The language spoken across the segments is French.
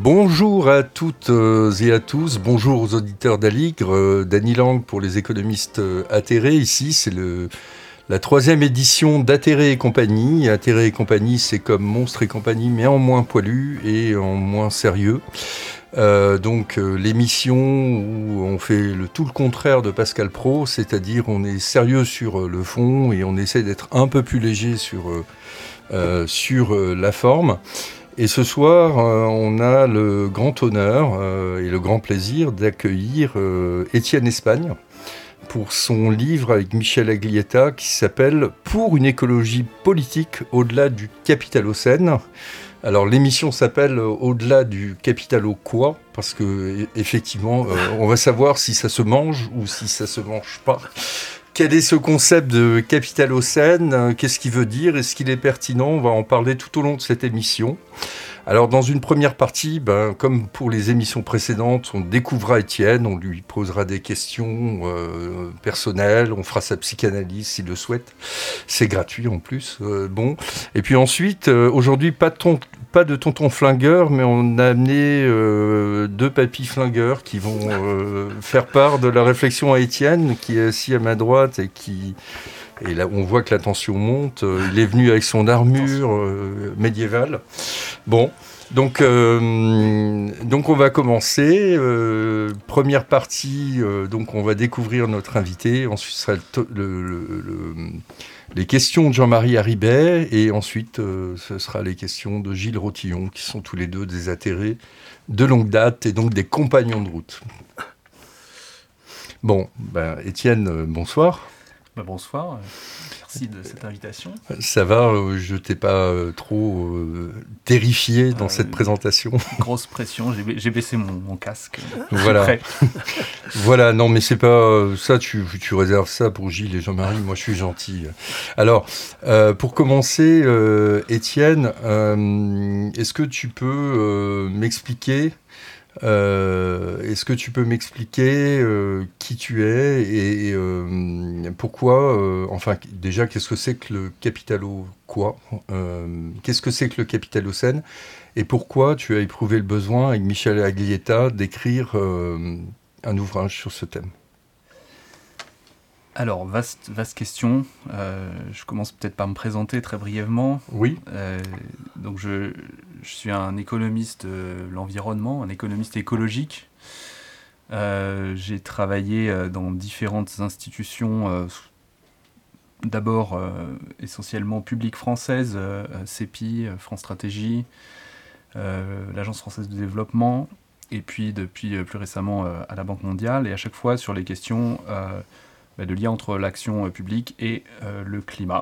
Bonjour à toutes et à tous, bonjour aux auditeurs d'Aligre, Dany Lang pour les économistes atterrés. Ici, c'est la troisième édition d'Atterrés et compagnie. Atterrés et compagnie, c'est comme Monstres et compagnie, mais en moins poilu et en moins sérieux. L'émission où on fait tout le contraire de Pascal Praud, c'est-à-dire on est sérieux sur le fond et on essaie d'être un peu plus léger sur la forme. Et ce soir, on a le grand honneur et le grand plaisir d'accueillir Étienne Espagne pour son livre avec Michel Aglietta qui s'appelle « Pour une écologie politique au-delà du capitalocène ». Alors l'émission s'appelle « Au-delà du capitalo quoi ?» parce que effectivement, on va savoir si ça se mange ou si ça se mange pas. Quel est ce concept de capitalocène ? Qu'est-ce qu'il veut dire ? Est-ce qu'il est pertinent ? On va en parler tout au long de cette émission. Alors, dans une première partie, comme pour les émissions précédentes, on découvrira Étienne, on lui posera des questions personnelles, on fera sa psychanalyse s'il le souhaite. C'est gratuit en plus. Et puis ensuite, aujourd'hui, pas de tonton flingueur, mais on a amené deux papys flingueurs qui vont faire part de la réflexion à Étienne, qui est assis à ma droite et là, on voit que la tension monte. Il est venu avec son armure médiévale. Bon, donc on va commencer. Première partie, donc on va découvrir notre invité. Ensuite, ce sera les questions de Jean-Marie Haribey. Et ensuite, ce sera les questions de Gilles Rotillon, qui sont tous les deux des atterrés de longue date et donc des compagnons de route. Bon, Étienne, bonsoir. Bonsoir, merci de cette invitation. Ça va, je ne t'ai pas trop terrifié dans cette présentation. Grosse pression, j'ai baissé mon casque. Voilà. Voilà, non mais c'est pas ça, tu réserves ça pour Gilles et Jean-Marie, moi je suis gentil. Alors, pour commencer, Étienne, est-ce que tu peux m'expliquer qui tu es et pourquoi, déjà, qu'est-ce que c'est que le capitalo quoi ? Qu'est-ce que c'est que le capitalocène ? Et pourquoi tu as éprouvé le besoin, avec Michel Aglietta, d'écrire un ouvrage sur ce thème ? Alors, vaste question. Je commence peut-être par me présenter très brièvement. Oui. Donc, je suis un économiste de l'environnement, un économiste écologique. J'ai travaillé dans différentes institutions, d'abord essentiellement publiques françaises, CEPI, France Stratégie, l'Agence française de développement, et puis depuis plus récemment à la Banque mondiale, et à chaque fois sur les questions de lien entre l'action publique et le climat.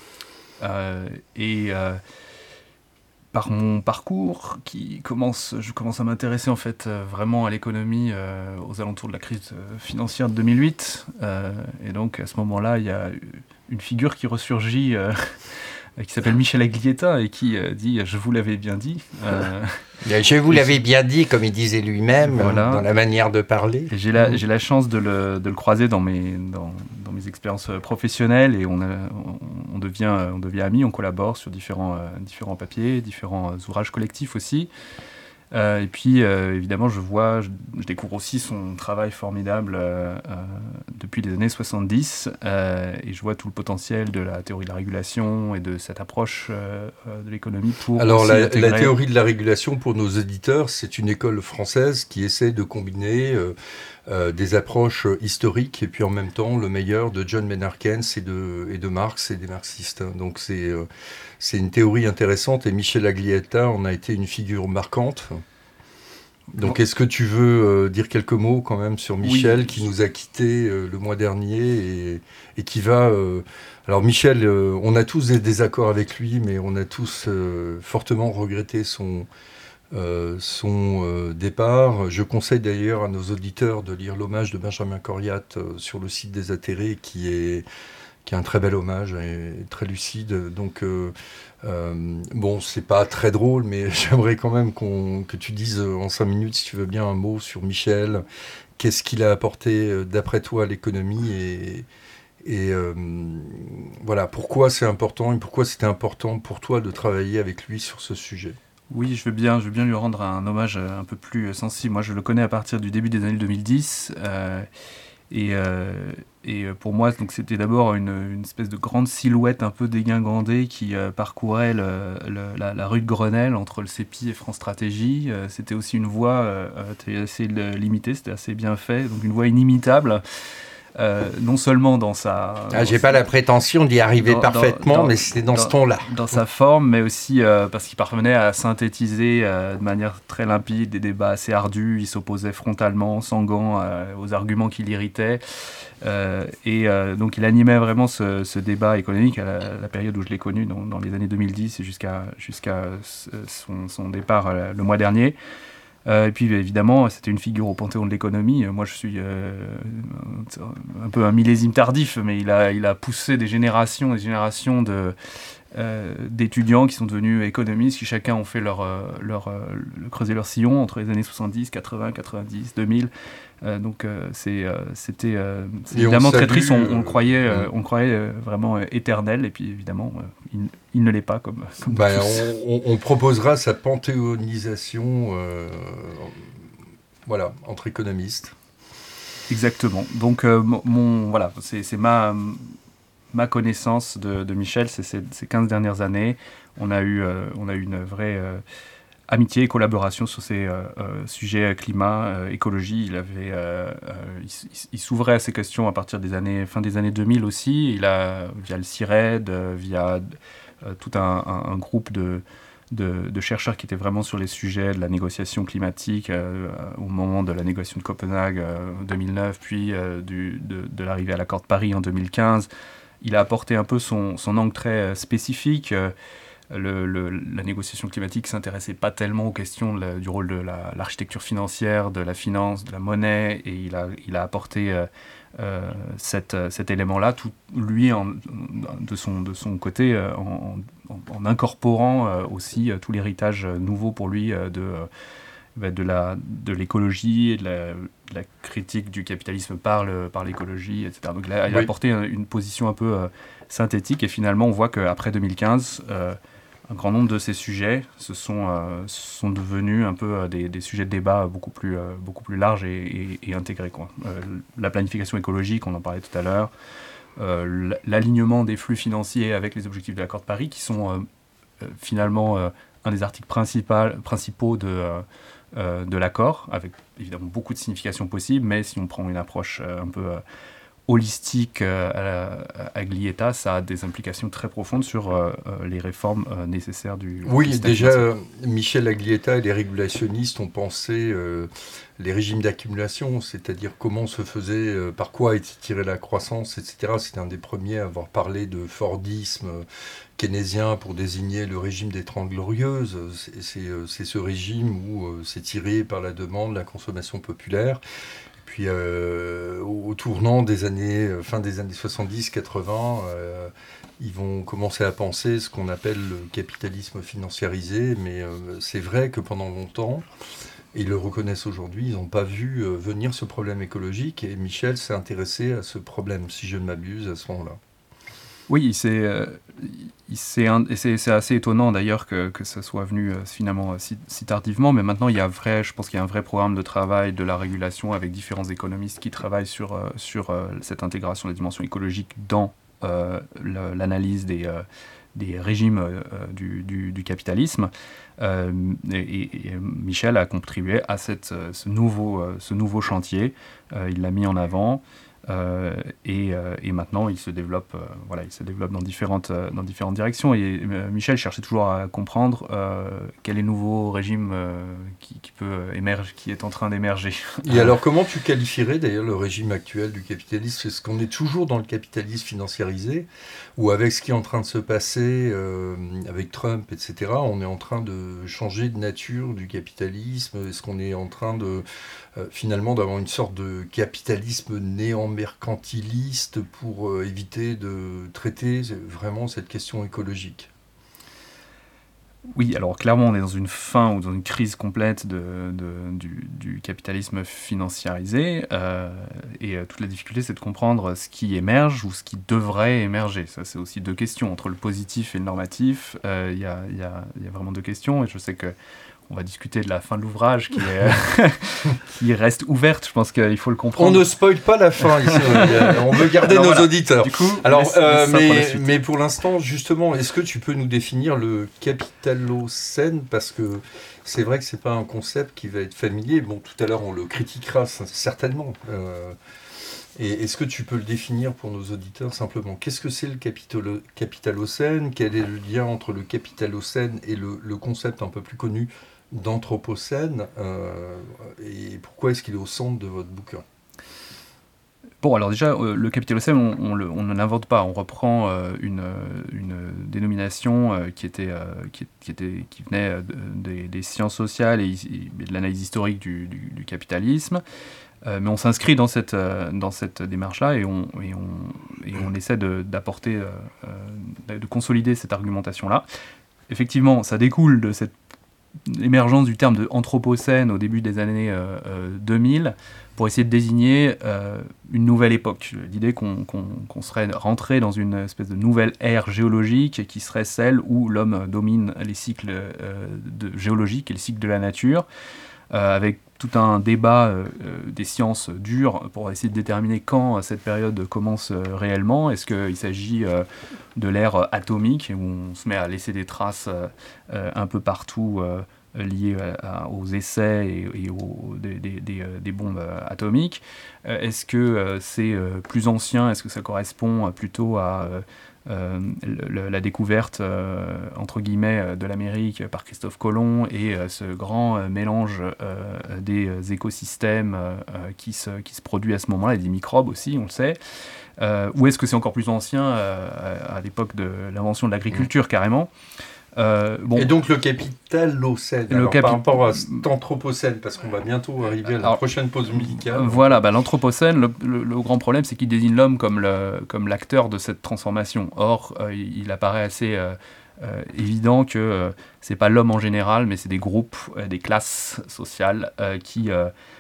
Par mon parcours, je commence à m'intéresser en fait vraiment à l'économie aux alentours de la crise financière de 2008. Et donc à ce moment-là, il y a une figure qui ressurgit qui s'appelle Michel Aglietta et qui dit « Je vous l'avais bien dit ». Je vous l'avais bien dit, comme il disait lui-même, voilà, dans la manière de parler. Et j'ai la chance de le croiser dans mes expériences professionnelles et on devient amis, on collabore sur différents papiers, différents ouvrages collectifs aussi. Et puis, évidemment, je découvre aussi son travail formidable depuis les années 70 et je vois tout le potentiel de la théorie de la régulation et de cette approche de l'économie pour... Alors, la théorie de la régulation, pour nos auditeurs, c'est une école française qui essaie de combiner des approches historiques et puis en même temps le meilleur de John Maynard Keynes et de Marx et des marxistes. Donc, c'est une théorie intéressante et Michel Aglietta en a été une figure marquante. Donc, est-ce que tu veux dire quelques mots quand même sur Michel, qui nous a quittés le mois dernier et qui va... Alors Michel, on a tous des désaccords avec lui, mais on a tous fortement regretté son départ. Je conseille d'ailleurs à nos auditeurs de lire l'hommage de Benjamin Coriat sur le site des Atterrés, qui est un très bel hommage et très lucide. Donc, c'est pas très drôle, mais j'aimerais quand même que tu dises en 5 minutes, si tu veux bien, un mot sur Michel. Qu'est-ce qu'il a apporté, d'après toi, à l'économie et voilà, pourquoi c'est important et pourquoi c'était important pour toi de travailler avec lui sur ce sujet. Oui, je veux bien lui rendre un hommage un peu plus sensible. Moi, je le connais à partir du début des années 2010. Et pour moi, donc, c'était d'abord une espèce de grande silhouette un peu dégingandée qui parcourait la rue de Grenelle entre le CEPI et France Stratégie. C'était aussi une voix assez limitée, c'était assez bien fait, donc une voix inimitable. Non seulement dans sa... j'ai pas la prétention d'y arriver parfaitement, mais c'était dans ce ton-là. Dans sa forme, mais aussi parce qu'il parvenait à synthétiser de manière très limpide des débats assez ardus. Il s'opposait frontalement, sans gants, aux arguments qui l'irritaient. Donc il animait vraiment ce débat économique à la période où je l'ai connu, dans les années 2010 et jusqu'à son départ le mois dernier. Et puis évidemment, c'était une figure au panthéon de l'économie. Moi, je suis un peu un millésime tardif, mais il a poussé des générations d'étudiants qui sont devenus économistes, qui chacun ont fait creuser leur sillon entre les années 70, 80, 90, 2000. C'était évidemment très triste. On le croyait vraiment éternel, et puis évidemment, il ne l'est pas comme on proposera sa panthéonisation entre économistes. Exactement. Donc, c'est ma connaissance de Michel, c'est ces 15 dernières années. On a eu une vraie amitié et collaboration sur ces sujets climat, écologie. Il s'ouvrait à ces questions à partir fin des années 2000 aussi. Via le CIRED, via tout un groupe de chercheurs qui étaient vraiment sur les sujets de la négociation climatique au moment de la négociation de Copenhague en 2009, puis de l'arrivée à l'accord de Paris en 2015. Il a apporté un peu son angle très spécifique. La négociation climatique ne s'intéressait pas tellement aux questions du rôle de l'architecture financière, de la finance, de la monnaie, et il a apporté cet élément-là, lui de son côté, en incorporant aussi tout l'héritage nouveau pour lui de l'écologie et de la critique du capitalisme par l'écologie, etc. Donc il a apporté une position un peu synthétique, et finalement on voit qu'après 2015, un grand nombre de ces sujets sont devenus un peu des sujets de débat beaucoup plus larges et intégrés, quoi. La planification écologique, on en parlait tout à l'heure, l'alignement des flux financiers avec les objectifs de l'accord de Paris, qui sont finalement un des articles principaux de l'accord, avec évidemment beaucoup de significations possibles, mais si on prend une approche un peu holistique à Glietta, ça a des implications très profondes sur les réformes nécessaires du système déjà, Michel Aglietta et les régulationnistes ont pensé les régimes d'accumulation, c'est-à-dire comment se faisait, par quoi était tirée la croissance, etc. C'était un des premiers à avoir parlé de Fordisme keynésien pour désigner le régime des 30 Glorieuses. C'est ce régime où c'est tiré par la demande, la consommation populaire. Puis au tournant fin des années 70-80, ils vont commencer à penser ce qu'on appelle le capitalisme financiarisé, mais c'est vrai que pendant longtemps, et ils le reconnaissent aujourd'hui, ils n'ont pas vu venir ce problème écologique, et Michel s'est intéressé à ce problème, si je ne m'abuse, à ce moment-là. Oui, c'est assez étonnant d'ailleurs que ça soit venu finalement si tardivement, mais maintenant je pense qu'il y a un vrai programme de travail de la régulation avec différents économistes qui travaillent sur cette intégration des dimensions écologiques dans l'analyse des régimes du capitalisme. Et Michel a contribué à ce nouveau chantier. Il l'a mis en avant. Et maintenant, il se développe dans différentes directions. Et Michel cherchait toujours à comprendre quel est le nouveau régime qui peut émerger, qui est en train d'émerger. Et alors, comment tu qualifierais d'ailleurs le régime actuel du capitalisme ? Est-ce qu'on est toujours dans le capitalisme financiarisé, ou avec ce qui est en train de se passer avec Trump, etc., on est en train de changer de nature du capitalisme ? Est-ce qu'on est en train de finalement d'avoir une sorte de capitalisme néo-mercantiliste pour éviter de traiter vraiment cette question écologique ? Oui, alors clairement, on est dans une fin ou dans une crise complète du capitalisme financiarisé. Et toute la difficulté, c'est de comprendre ce qui émerge ou ce qui devrait émerger. Ça, c'est aussi deux questions. Entre le positif et le normatif, il y a vraiment deux questions. Et je sais que on va discuter de la fin de l'ouvrage qui reste ouverte. Je pense qu'il faut le comprendre. On ne spoil pas la fin ici. On veut garder nos auditeurs. Du coup, mais pour l'instant, justement, est-ce que tu peux nous définir le capitalocène ? Parce que c'est vrai que c'est pas un concept qui va être familier. Bon, tout à l'heure, on le critiquera certainement. Et est-ce que tu peux le définir pour nos auditeurs simplement ? Qu'est-ce que c'est le capitalocène ? Quel est le lien entre le capitalocène et le concept un peu plus connu d'anthropocène, et pourquoi est-ce qu'il est au centre de votre bouquin ? Bon, alors déjà, le capitalocène, on ne l'invente pas. On reprend une dénomination qui venait des sciences sociales et de l'analyse historique du capitalisme. Mais on s'inscrit dans cette démarche-là et on essaie d'apporter, de consolider cette argumentation-là. Effectivement, ça découle de cette l'émergence du terme de anthropocène au début des années 2000 pour essayer de désigner une nouvelle époque. L'idée qu'on serait rentré dans une espèce de nouvelle ère géologique qui serait celle où l'homme domine les cycles géologiques et les cycles de la nature, avec tout un débat des sciences dures pour essayer de déterminer quand cette période commence réellement. Est-ce qu'il s'agit de l'ère atomique, où on se met à laisser des traces un peu partout liées aux essais et des bombes atomiques ? Est-ce que c'est plus ancien ? Est-ce que ça correspond plutôt à la découverte entre guillemets de l'Amérique par Christophe Colomb et ce grand mélange des écosystèmes qui se produit à ce moment-là, et des microbes aussi, on le sait, ou est-ce que c'est encore plus ancien à l'époque de l'invention de l'agriculture carrément ? Et donc le capitalocène, par rapport à cet anthropocène, parce qu'on va bientôt arriver à la prochaine pause musicale. Voilà, l'anthropocène, le grand problème, c'est qu'il désigne l'homme comme l'acteur de cette transformation. Or, il apparaît assez évident que c'est pas l'homme en général, mais c'est des groupes, des classes sociales qui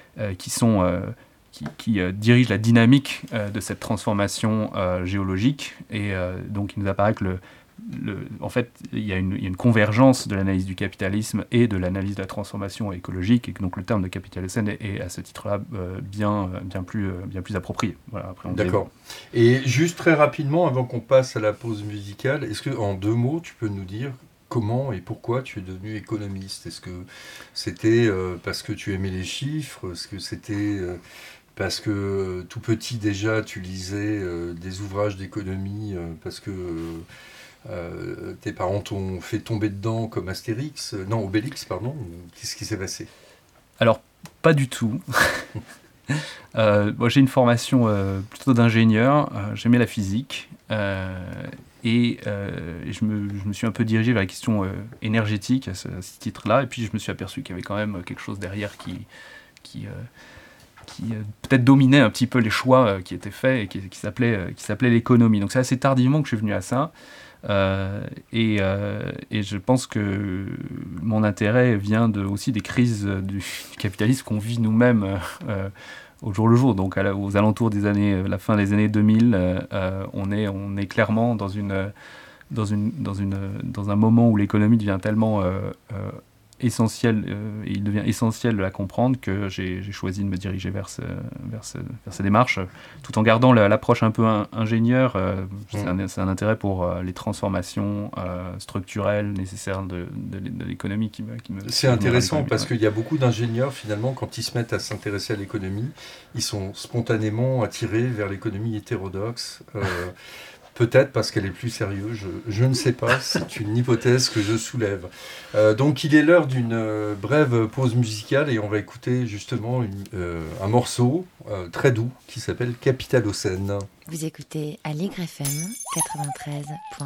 dirigent la dynamique de cette transformation géologique. Et donc, il nous apparaît que en fait, il y a une convergence de l'analyse du capitalisme et de l'analyse de la transformation écologique, et que donc le terme de capitalocène est à ce titre-là bien plus approprié. Voilà, après D'accord. Et juste très rapidement, avant qu'on passe à la pause musicale, est-ce que en 2 mots, tu peux nous dire comment et pourquoi tu es devenu économiste ? Est-ce que c'était parce que tu aimais les chiffres ? Est-ce que c'était parce que tout petit déjà tu lisais des ouvrages d'économie parce que tes parents t'ont fait tomber dedans comme Obélix, pardon. Qu'est-ce qui s'est passé ? Alors, pas du tout. Moi, j'ai une formation plutôt d'ingénieur. J'aimais la physique. Et je me suis un peu dirigé vers la question énergétique à ce titre-là. Et puis, je me suis aperçu qu'il y avait quand même quelque chose derrière qui peut-être dominait un petit peu les choix qui étaient faits et qui s'appelait l'économie. Donc, c'est assez tardivement que je suis venu à ça. Et je pense que mon intérêt vient aussi des crises du capitalisme qu'on vit nous-mêmes au jour le jour. Donc aux alentours des années, la fin des années 2000, on est clairement dans un moment où l'économie devient tellement essentiel, et il devient essentiel de la comprendre, que j'ai choisi de me diriger vers ces démarches, tout en gardant l'approche un peu ingénieur. C'est un intérêt pour les transformations structurelles nécessaires de l'économie qui me C'est intéressant parce qu'il y a beaucoup d'ingénieurs, finalement, quand ils se mettent à s'intéresser à l'économie, ils sont spontanément attirés vers l'économie hétérodoxe. Peut-être parce qu'elle est plus sérieuse, je ne sais pas, c'est une hypothèse que je soulève. Donc il est l'heure d'une brève pause musicale et on va écouter justement un morceau très doux qui s'appelle Capitalocène. Vous écoutez Aligre FM 93.1.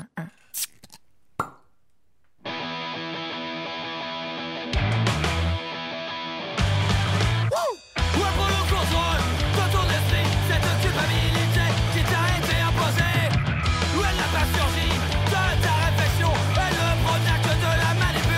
Surgit de ta réflexion, elle ne provient que de la manipulation.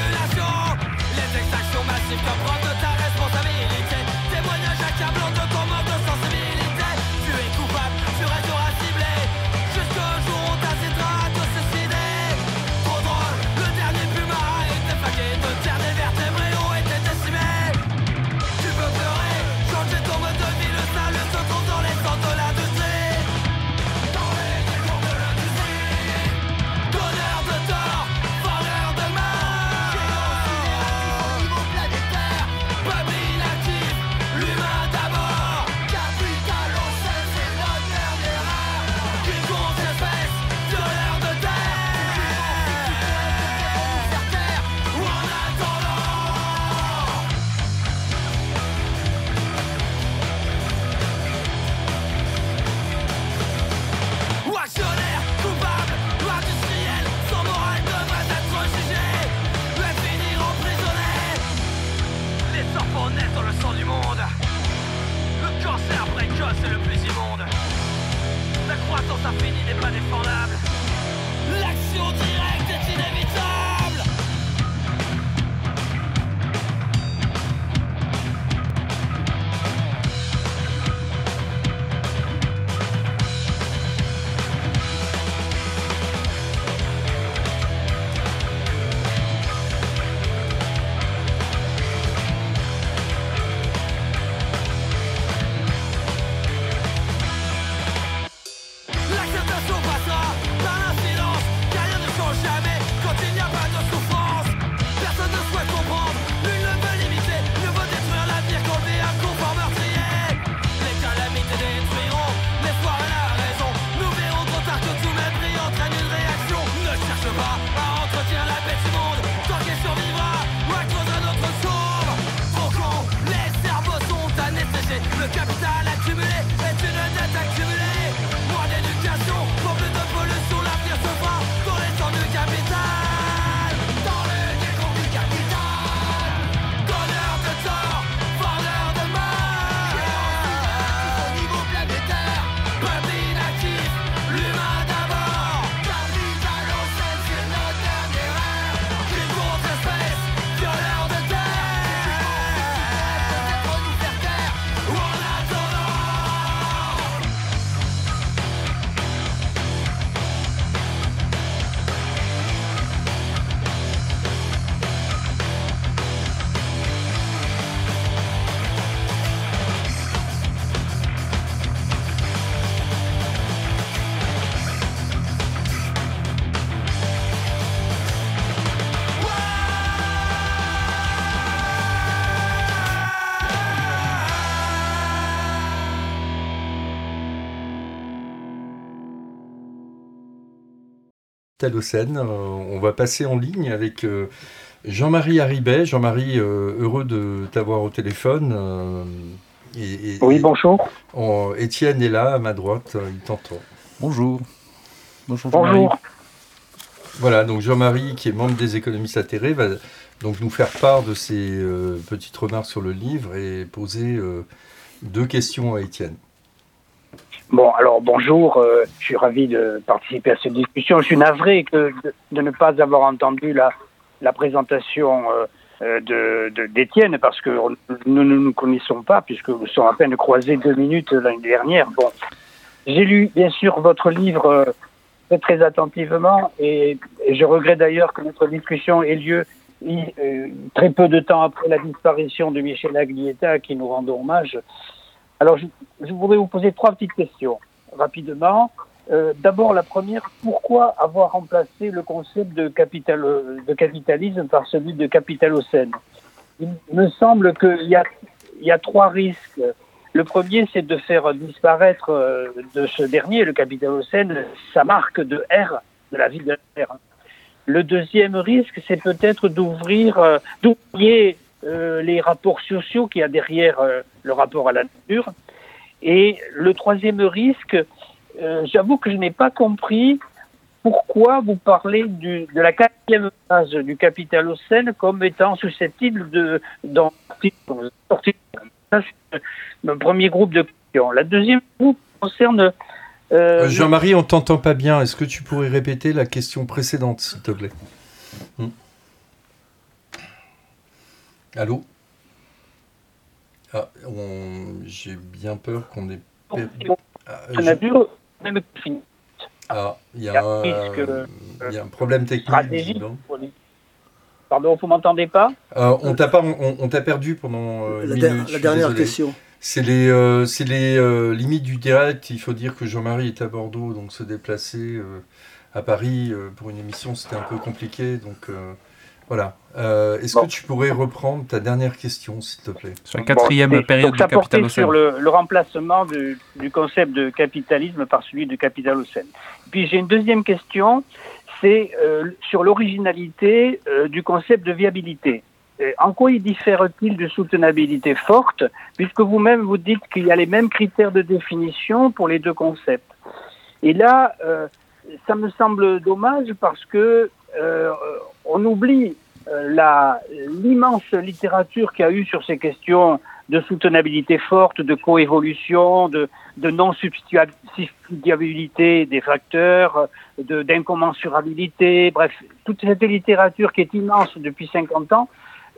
Capitale-Océane. On va passer en ligne avec Jean-Marie Haribet. Jean-Marie, heureux de t'avoir au téléphone. Oui, bonjour. Étienne est là, à ma droite, il t'entend. Bonjour. Bonjour Jean-Marie. Bonjour. Voilà, donc Jean-Marie, qui est membre des économistes atterrés, va donc nous faire part de ses petites remarques sur le livre et poser 2 questions à Étienne. Bon, alors bonjour, je suis ravi de participer à cette discussion. Je suis navré de ne pas avoir entendu la présentation d'Étienne parce que nous ne nous connaissons pas puisque nous sommes à peine croisés 2 minutes l'année dernière. Bon, j'ai lu bien sûr votre livre très attentivement et je regrette d'ailleurs que notre discussion ait lieu très peu de temps après la disparition de Michel Aglietta, à qui nous rendons hommage. Alors, je voudrais vous poser 3 petites questions, rapidement. D'abord, la première, pourquoi avoir remplacé le concept de capitalisme par celui de capitalocène ? Il me semble qu'il y a 3 risques. Le premier, c'est de faire disparaître de ce dernier, le capitalocène, sa marque de R, de la vie de R. Le deuxième risque, c'est peut-être d'oublier les rapports sociaux qu'il y a derrière le rapport à la nature. Et le troisième risque, j'avoue que je n'ai pas compris pourquoi vous parlez de la 4e phase du capitalocène comme étant susceptible d'en sortir. Ça, c'est le premier groupe de questions. La deuxième groupe concerne... Jean-Marie, on ne t'entend pas bien. Est-ce que tu pourrais répéter la question précédente, s'il te plaît ? Allô ? J'ai bien peur qu'on ait perdu. Il y a un problème technique. Pardon, vous m'entendez pas ? On t'a perdu pendant une minute. La dernière question. C'est les limites du direct. Il faut dire que Jean-Marie est à Bordeaux, donc se déplacer à Paris pour une émission, c'était un peu compliqué. Donc voilà. Est-ce que tu pourrais reprendre ta dernière question, s'il te plaît ? Sur la 4e période du capitalocène. Sur le remplacement du concept de capitalisme par celui de capitalocène. Puis j'ai une deuxième question, c'est sur l'originalité du concept de viabilité. En quoi il diffère-t-il de soutenabilité forte, puisque vous-même vous dites qu'il y a les mêmes critères de définition pour les 2 concepts. Et là, ça me semble dommage parce que on oublie l'immense littérature qu'il y a eu sur ces questions de soutenabilité forte, de coévolution, de non-substituabilité des facteurs, d'incommensurabilité, bref, toute cette littérature qui est immense depuis 50 ans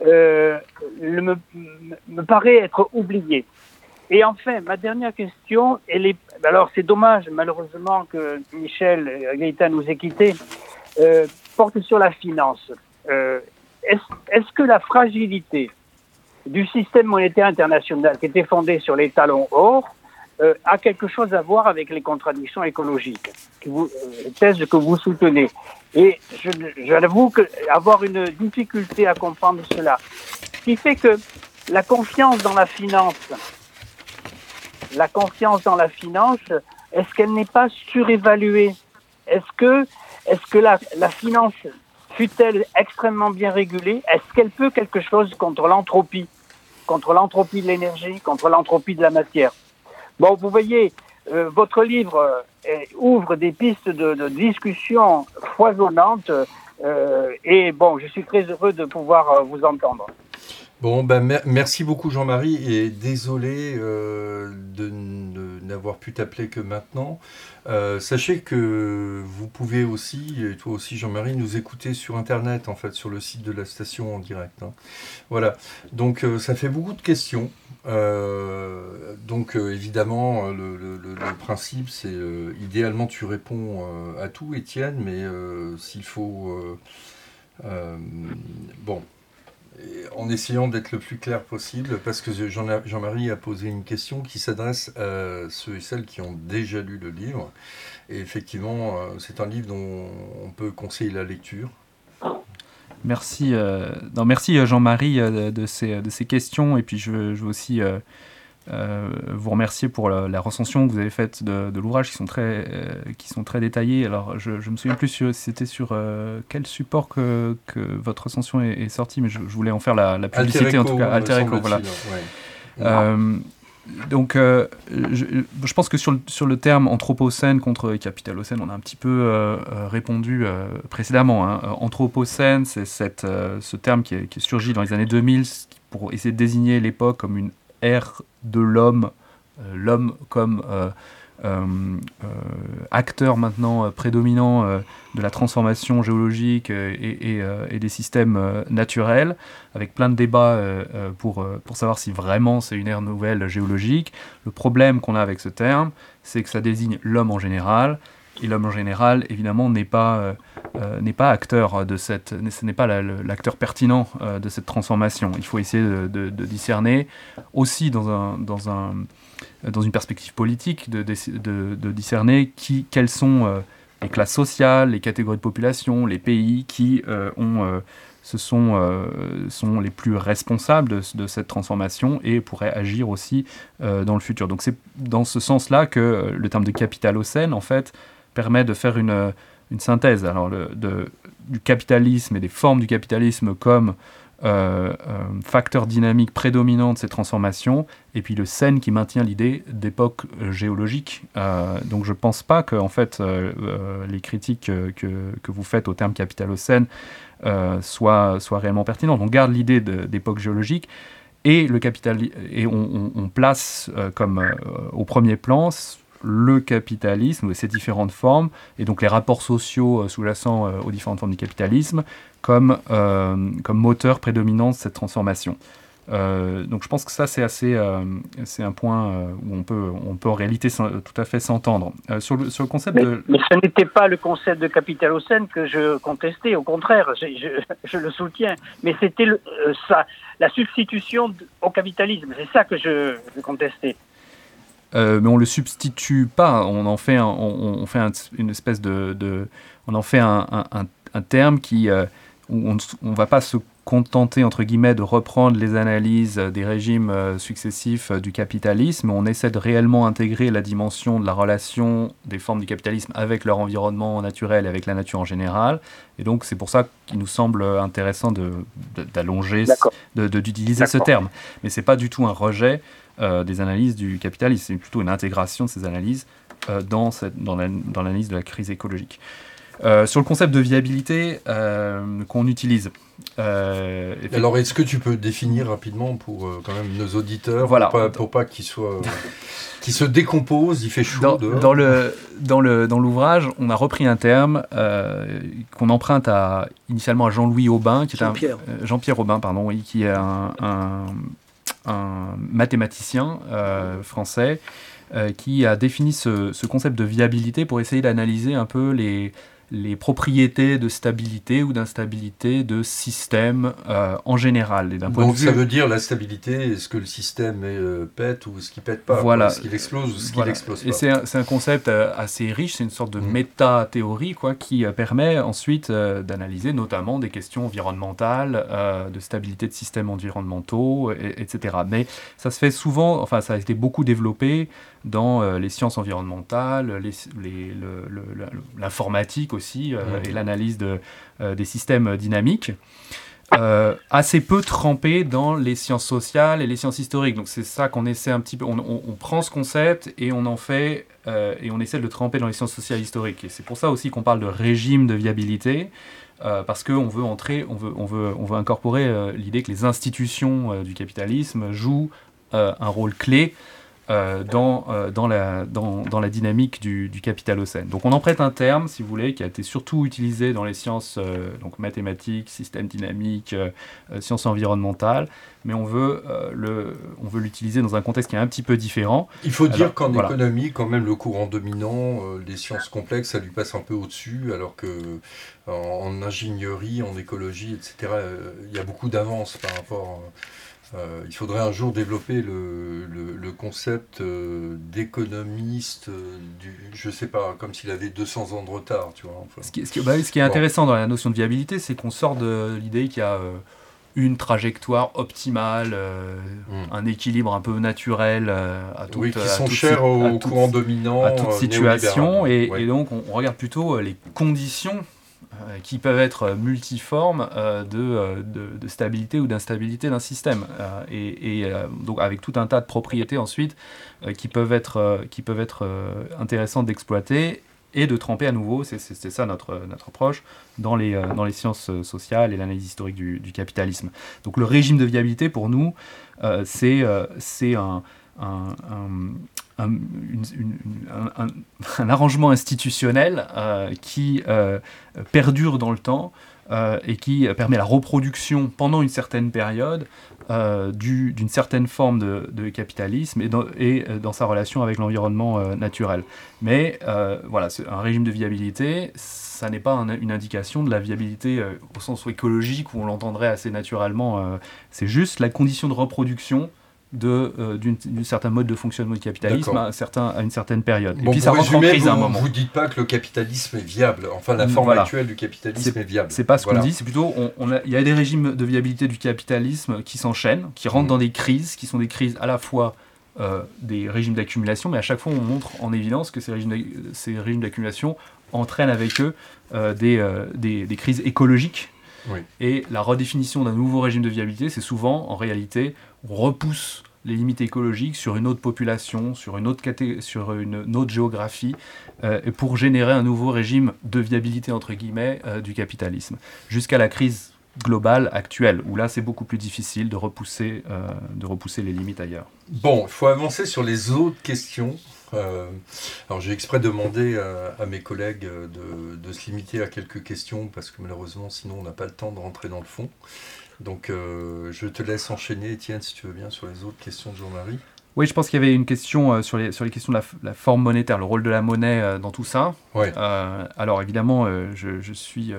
me paraît être oubliée. Et enfin, ma dernière question, alors c'est dommage malheureusement que Michel Aglietta nous ait quittés, porte sur la finance. Est-ce que la fragilité du système monétaire international qui était fondé sur les talons or a quelque chose à voir avec les contradictions écologiques, thèse que vous soutenez. Et j'avoue avoir une difficulté à comprendre cela. Ce qui fait que la confiance dans la finance, est-ce qu'elle n'est pas surévaluée ? Est-ce que la finance, fut-elle extrêmement bien régulée, est-ce qu'elle peut quelque chose contre l'entropie de l'énergie, contre l'entropie de la matière ? Bon, vous voyez, votre livre ouvre des pistes de discussion foisonnantes et bon, je suis très heureux de pouvoir vous entendre. Bon, merci beaucoup Jean-Marie et désolé de n'avoir pu t'appeler que maintenant. Sachez que vous pouvez aussi, et toi aussi Jean-Marie, nous écouter sur Internet, en fait, sur le site de la station en direct. Hein. Voilà, donc ça fait beaucoup de questions. Évidemment, le principe, c'est idéalement tu réponds à tout, Étienne, mais s'il faut... en essayant d'être le plus clair possible, parce que Jean-Marie a posé une question qui s'adresse à ceux et celles qui ont déjà lu le livre. Et effectivement, c'est un livre dont on peut conseiller la lecture. Merci, merci Jean-Marie de ces questions. Et puis je veux aussi vous remercier pour la recension que vous avez faite de l'ouvrage, qui sont très détaillés. Alors, je me souviens plus si c'était sur quel support que votre recension est sortie, mais je voulais en faire la publicité, en tout cas. Alter Eco, voilà. Ouais. Donc, je pense que sur le terme anthropocène contre capitalocène, on a un petit peu répondu précédemment. Hein. Anthropocène, c'est ce terme qui est surgi dans les années 2000 pour essayer de désigner l'époque comme une ère de l'homme, l'homme comme acteur maintenant prédominant de la transformation géologique et des systèmes naturels, avec plein de débats pour savoir si vraiment c'est une ère nouvelle géologique. Le problème qu'on a avec ce terme, c'est que ça désigne l'homme en général, et l'homme en général, évidemment, n'est pas acteur de cette, ce n'est pas l'acteur pertinent de cette transformation. Il faut essayer de discerner aussi dans une perspective politique, de discerner quelles sont les classes sociales, les catégories de population, les pays qui sont les plus responsables de cette transformation et pourraient agir aussi dans le futur. Donc c'est dans ce sens-là que le terme de capitalocène, en fait, permet de faire une synthèse alors, du capitalisme et des formes du capitalisme comme facteur dynamique prédominant de ces transformations, et puis le cène qui maintient l'idée d'époque géologique. Donc je ne pense pas que en fait, les critiques que vous faites au terme capitalocène soient réellement pertinentes. On garde l'idée d'époque géologique, et on place comme au premier plan le capitalisme et ses différentes formes, et donc les rapports sociaux sous-jacents aux différentes formes du capitalisme, comme moteur prédominant de cette transformation. Donc je pense que ça, c'est un point où on peut en réalité tout à fait s'entendre. Sur le concept mais ce n'était pas le concept de capitalocène que je contestais, au contraire, je le soutiens, mais c'était la substitution au capitalisme, c'est ça que je contestais. Mais on le substitue pas. On en fait une espèce on en fait un terme où on va pas se contenter entre guillemets de reprendre les analyses des régimes successifs du capitalisme. On essaie de réellement intégrer la dimension de la relation des formes du capitalisme avec leur environnement naturel et avec la nature en général. Et donc c'est pour ça qu'il nous semble intéressant d'allonger, d'utiliser ce terme. Mais c'est pas du tout un rejet des analyses du capitalisme, c'est plutôt une intégration de ces analyses dans l'analyse de la crise écologique. Sur le concept de viabilité qu'on utilise. Alors, est-ce que tu peux définir rapidement pour quand même nos auditeurs, voilà, pour pas qu'ils soient... qui se décomposent, il fait chaud dehors. Dans l'ouvrage, on a repris un terme qu'on emprunte initialement à Jean-Louis Aubin, Jean-Pierre Aubin, pardon, oui, qui est un mathématicien français qui a défini ce concept de viabilité pour essayer d'analyser un peu les propriétés de stabilité ou d'instabilité de systèmes en général. Et donc ça veut dire la stabilité, est-ce que le système pète ou est-ce qu'il pète pas, voilà. Est-ce qu'il explose ou est-ce qu'il explose pas. Et c'est un concept assez riche, c'est une sorte de méta-théorie qui permet ensuite d'analyser notamment des questions environnementales, de stabilité de systèmes environnementaux, etc. Mais ça se fait souvent, enfin ça a été beaucoup développé dans les sciences environnementales, l'informatique aussi, et l'analyse des systèmes dynamiques, assez peu trempé dans les sciences sociales et les sciences historiques. Donc c'est ça qu'on essaie un petit peu, on prend ce concept et on en fait, et on essaie de le tremper dans les sciences sociales historiques. Et c'est pour ça aussi qu'on parle de régime de viabilité, parce qu'on veut on veut incorporer l'idée que les institutions du capitalisme jouent un rôle clé dans la dynamique du capitalocène. Donc on en prête un terme, si vous voulez, qui a été surtout utilisé dans les sciences donc mathématiques, systèmes dynamiques, sciences environnementales, mais on veut l'utiliser dans un contexte qui est un petit peu différent. Il faut dire qu'en économie, quand même, le courant dominant, les sciences complexes, ça lui passe un peu au-dessus, alors que en ingénierie, en écologie, etc., il y a beaucoup d'avance par rapport... il faudrait un jour développer le concept d'économiste, je sais pas, comme s'il avait 200 ans de retard, tu vois. Enfin. Ce qui est intéressant dans la notion de viabilité, c'est qu'on sort de l'idée qu'il y a une trajectoire optimale, un équilibre un peu naturel qui sont chers au courant dominant, à toute situation, et donc on regarde plutôt les conditions qui peuvent être multiformes de stabilité ou d'instabilité d'un système, donc avec tout un tas de propriétés ensuite qui peuvent être intéressantes d'exploiter et de tremper à nouveau, c'est ça notre approche, dans les sciences sociales et l'analyse historique du capitalisme. Donc le régime de viabilité pour nous, c'est un arrangement institutionnel qui perdure dans le temps et qui permet la reproduction pendant une certaine période d'une certaine forme de capitalisme et dans sa relation avec l'environnement naturel. Mais voilà, un régime de viabilité, ça n'est pas une indication de la viabilité au sens écologique où on l'entendrait assez naturellement. C'est juste la condition de reproduction d'un certain mode de fonctionnement du capitalisme à une certaine période. Et puis ça rentre en crise à un moment. Vous ne dites pas que le capitalisme est viable, enfin la forme actuelle du capitalisme est viable. C'est pas ce qu'on dit, c'est plutôt il y a des régimes de viabilité du capitalisme qui s'enchaînent, qui rentrent dans des crises, qui sont des crises à la fois des régimes d'accumulation, mais à chaque fois on montre en évidence que ces régimes d'accumulation entraînent avec eux des crises écologiques. Oui. Et la redéfinition d'un nouveau régime de viabilité, c'est souvent, en réalité, on repousse les limites écologiques sur une autre population, sur une autre géographie, pour générer un nouveau régime de viabilité, entre guillemets, du capitalisme. Jusqu'à la crise globale actuelle, où là, c'est beaucoup plus difficile de repousser les limites ailleurs. Bon, il faut avancer sur les autres questions. Alors j'ai exprès demandé à mes collègues de se limiter à quelques questions parce que malheureusement sinon on n'a pas le temps de rentrer dans le fond. Donc je te laisse enchaîner, Étienne, si tu veux bien, sur les autres questions de Jean-Marie. Oui, je pense qu'il y avait une question sur les questions de la forme monétaire, le rôle de la monnaie dans tout ça. Ouais. Alors évidemment, je suis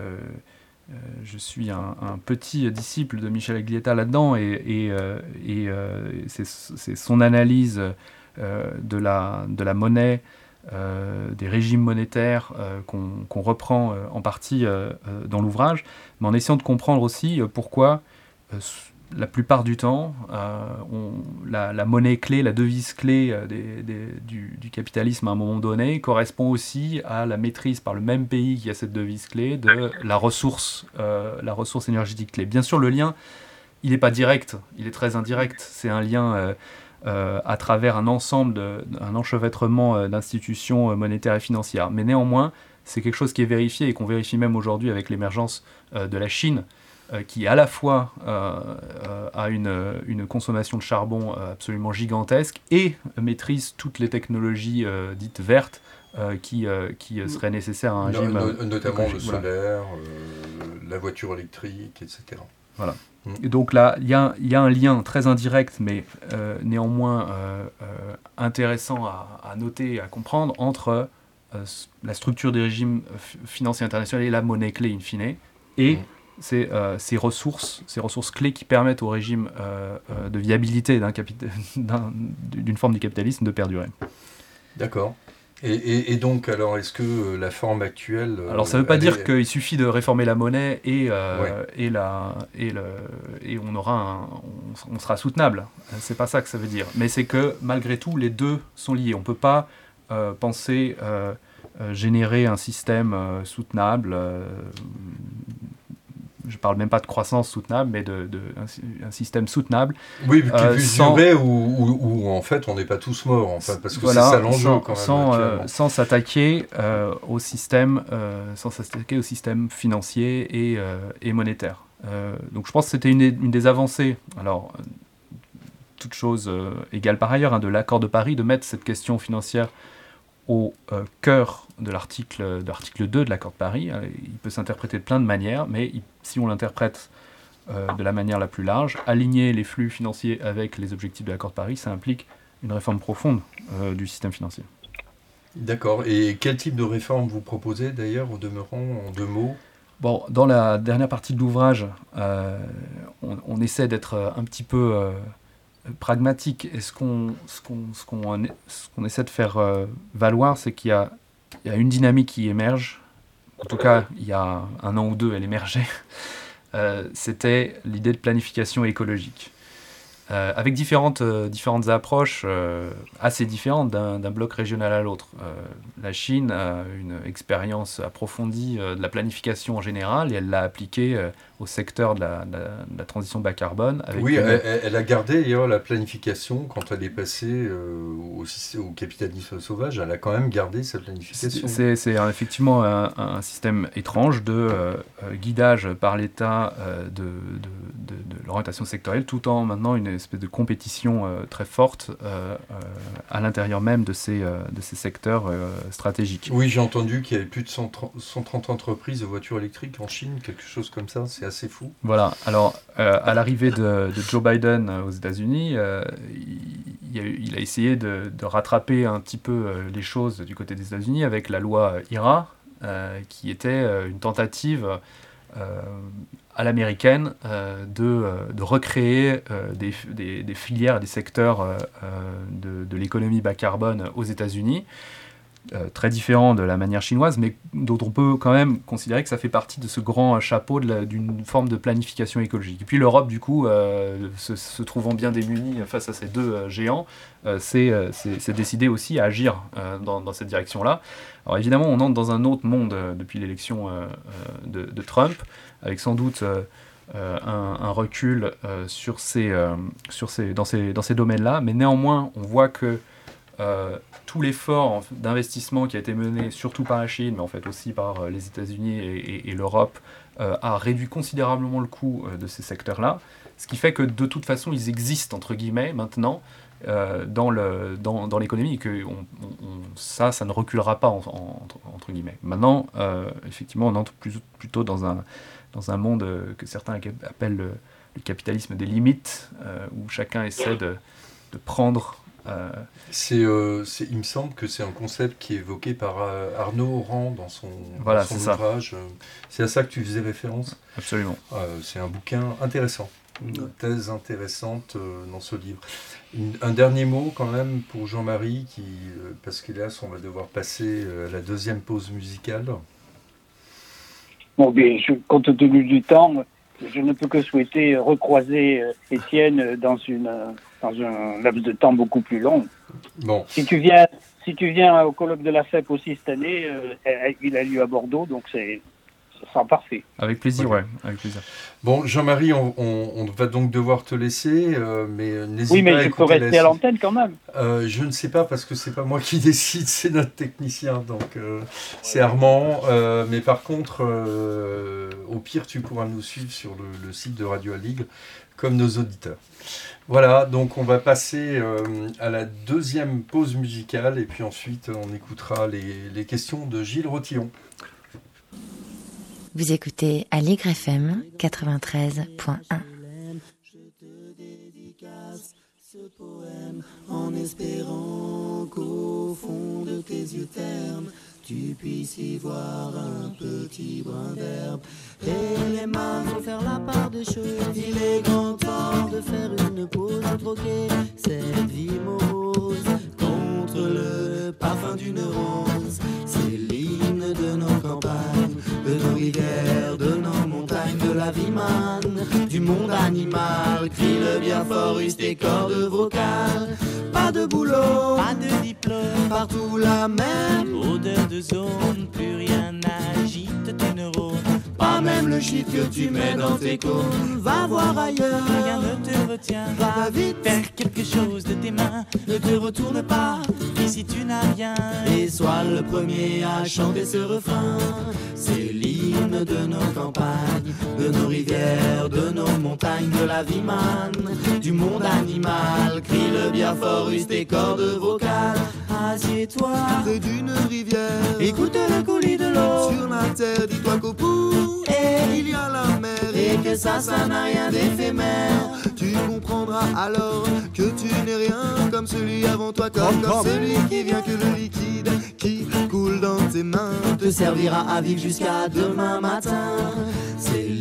un petit disciple de Michel Aglietta là-dedans et c'est son analyse de la monnaie, des régimes monétaires qu'on reprend en partie dans l'ouvrage, mais en essayant de comprendre aussi pourquoi la plupart du temps la monnaie clé, la devise clé du capitalisme à un moment donné correspond aussi à la maîtrise par le même pays qui a cette devise clé de la ressource énergétique clé. Bien sûr, le lien, il n'est pas direct, il est très indirect, c'est un lien à travers un enchevêtrement d'institutions monétaires et financières. Mais néanmoins, c'est quelque chose qui est vérifié et qu'on vérifie même aujourd'hui avec l'émergence de la Chine, qui à la fois a une consommation de charbon absolument gigantesque et maîtrise toutes les technologies dites vertes qui seraient nécessaires à un régime. Notamment le solaire, la voiture électrique, etc. Voilà. Et donc là, il y a un lien très indirect, mais néanmoins intéressant à noter et à comprendre entre la structure des régimes financiers internationaux et la monnaie clé in fine, et ces ressources clés qui permettent au régime de viabilité d'une forme du capitalisme de perdurer. D'accord. Et donc, alors, est-ce que la forme actuelle... Alors, ça ne veut pas dire qu'il suffit de réformer la monnaie et on sera soutenable. C'est pas ça que ça veut dire. Mais c'est que, malgré tout, les deux sont liés. On ne peut pas penser générer un système soutenable... je ne parle même pas de croissance soutenable, mais un système soutenable. Oui, qui puisse durer où en fait on n'est pas tous morts, enfin, parce que voilà, c'est ça l'enjeu quand même. Sans s'attaquer au système financier et monétaire. Donc je pense que c'était une des avancées. Alors, toute chose égale par ailleurs, de l'accord de Paris, de mettre cette question financière au cœur de l'article 2 de l'accord de Paris. Il peut s'interpréter de plein de manières, mais si on l'interprète de la manière la plus large, aligner les flux financiers avec les objectifs de l'accord de Paris, ça implique une réforme profonde du système financier. D'accord. Et quel type de réforme vous proposez d'ailleurs, au demeurant, en 2 mots ? Bon, dans la dernière partie de l'ouvrage, on essaie d'être un petit peu... pragmatique, et ce qu'on essaie de faire valoir, c'est qu'il y a une dynamique qui émerge. En tout cas, il y a 1 an ou 2, elle émergeait c'était l'idée de planification écologique. Avec différentes approches assez différentes d'un bloc régional à l'autre. La Chine a une expérience approfondie de la planification en général et elle l'a appliquée au secteur de la transition bas carbone. Elle a gardé d'ailleurs la planification quand elle est passée au capitalisme sauvage. Elle a quand même gardé sa planification. C'est effectivement un système étrange de guidage par l'État de l'orientation sectorielle, tout en maintenant une espèce de compétition très forte à l'intérieur même de ces secteurs stratégiques. Oui, j'ai entendu qu'il y avait plus de 130 entreprises de voitures électriques en Chine, quelque chose comme ça, c'est assez fou. Voilà, alors à l'arrivée de Joe Biden aux États-Unis, il a essayé de rattraper un petit peu les choses du côté des États-Unis avec la loi IRA, qui était une tentative à l'américaine de recréer des filières, des secteurs de l'économie bas carbone aux États-Unis, très différent de la manière chinoise, mais dont on peut quand même considérer que ça fait partie de ce grand chapeau d'une forme de planification écologique. Et puis l'Europe, du coup, se trouvant bien démunie face à ces deux géants, s'est décidé aussi à agir dans cette direction-là. Alors évidemment, on entre dans un autre monde depuis l'élection de Trump, avec sans doute un recul dans ces domaines-là, mais néanmoins, on voit que tout l'effort d'investissement qui a été mené, surtout par la Chine, mais en fait aussi par les États-Unis et l'Europe, a réduit considérablement le coût de ces secteurs-là, ce qui fait que de toute façon, ils existent, entre guillemets, maintenant, dans l'économie, et que ça ne reculera pas, entre guillemets. Maintenant, effectivement, on entre plutôt dans un monde que certains appellent le capitalisme des limites, où chacun essaie de prendre... il me semble que c'est un concept qui est évoqué par Arnaud Rand dans son ouvrage. C'est à ça que tu faisais référence ? Absolument. C'est un bouquin intéressant, une thèse intéressante dans ce livre. Un dernier mot quand même pour Jean-Marie, parce qu'hélas on va devoir passer à la deuxième pause musicale. Bon, bien, compte tenu du temps, je ne peux que souhaiter recroiser Étienne dans un laps de temps beaucoup plus long. Bon. Si tu viens au colloque de la FEP aussi cette année, il a lieu à Bordeaux, donc ça sera parfait. Avec plaisir, ouais, avec plaisir. Bon, Jean-Marie, on va donc devoir te laisser, mais n'hésite pas. Oui, mais je peux rester à l'antenne quand même. Je ne sais pas, parce que c'est pas moi qui décide, c'est notre technicien, donc c'est Armand. Mais par contre, au pire, tu pourras nous suivre sur le site de Radio Aligre, comme nos auditeurs. Voilà, donc on va passer à la deuxième pause musicale, et puis ensuite on écoutera les questions de Gilles Rotillon. Vous écoutez Aligre FM 93.1. Je te dédicace ce poème en espérant qu'au fond de tes yeux ternes tu puisses y voir un petit brin d'herbe. Et les mains vont faire la part des choses. Il est grand temps de faire une pause, de troquer cette vie morose contre le parfum d'une rose. C'est l'hymne de nos campagnes, de nos rivières, de nos montagnes, de la vie manne, du monde animal. Crie le bien fort, use tes cordes vocales. Pas de boulot, pas de diplôme, partout la même odeur de zone, plus rien n'agite tes neurones. Pas même le shit que tu mets dans tes cônes. Va voir ailleurs, rien ne te retient. Va vite faire quelque chose de tes mains. Ne te retourne pas, ici tu n'as rien. Et sois le premier à chanter ce refrain. C'est l'hymne de nos campagnes, de nos rivières, de nos montagnes, de la vie manne, du monde animal. Crie le bien fort, use tes cordes vocales. Assieds-toi près d'une rivière, écoute le coulis de l'eau. Sur la terre, dis-toi qu'au bout il y a la mer, et que ça n'a rien d'éphémère. Tu comprendras alors que tu n'es rien comme celui avant toi, comme celui qui vient, que le liquide qui coule dans tes mains te servira à vivre jusqu'à demain matin. C'est l'hymne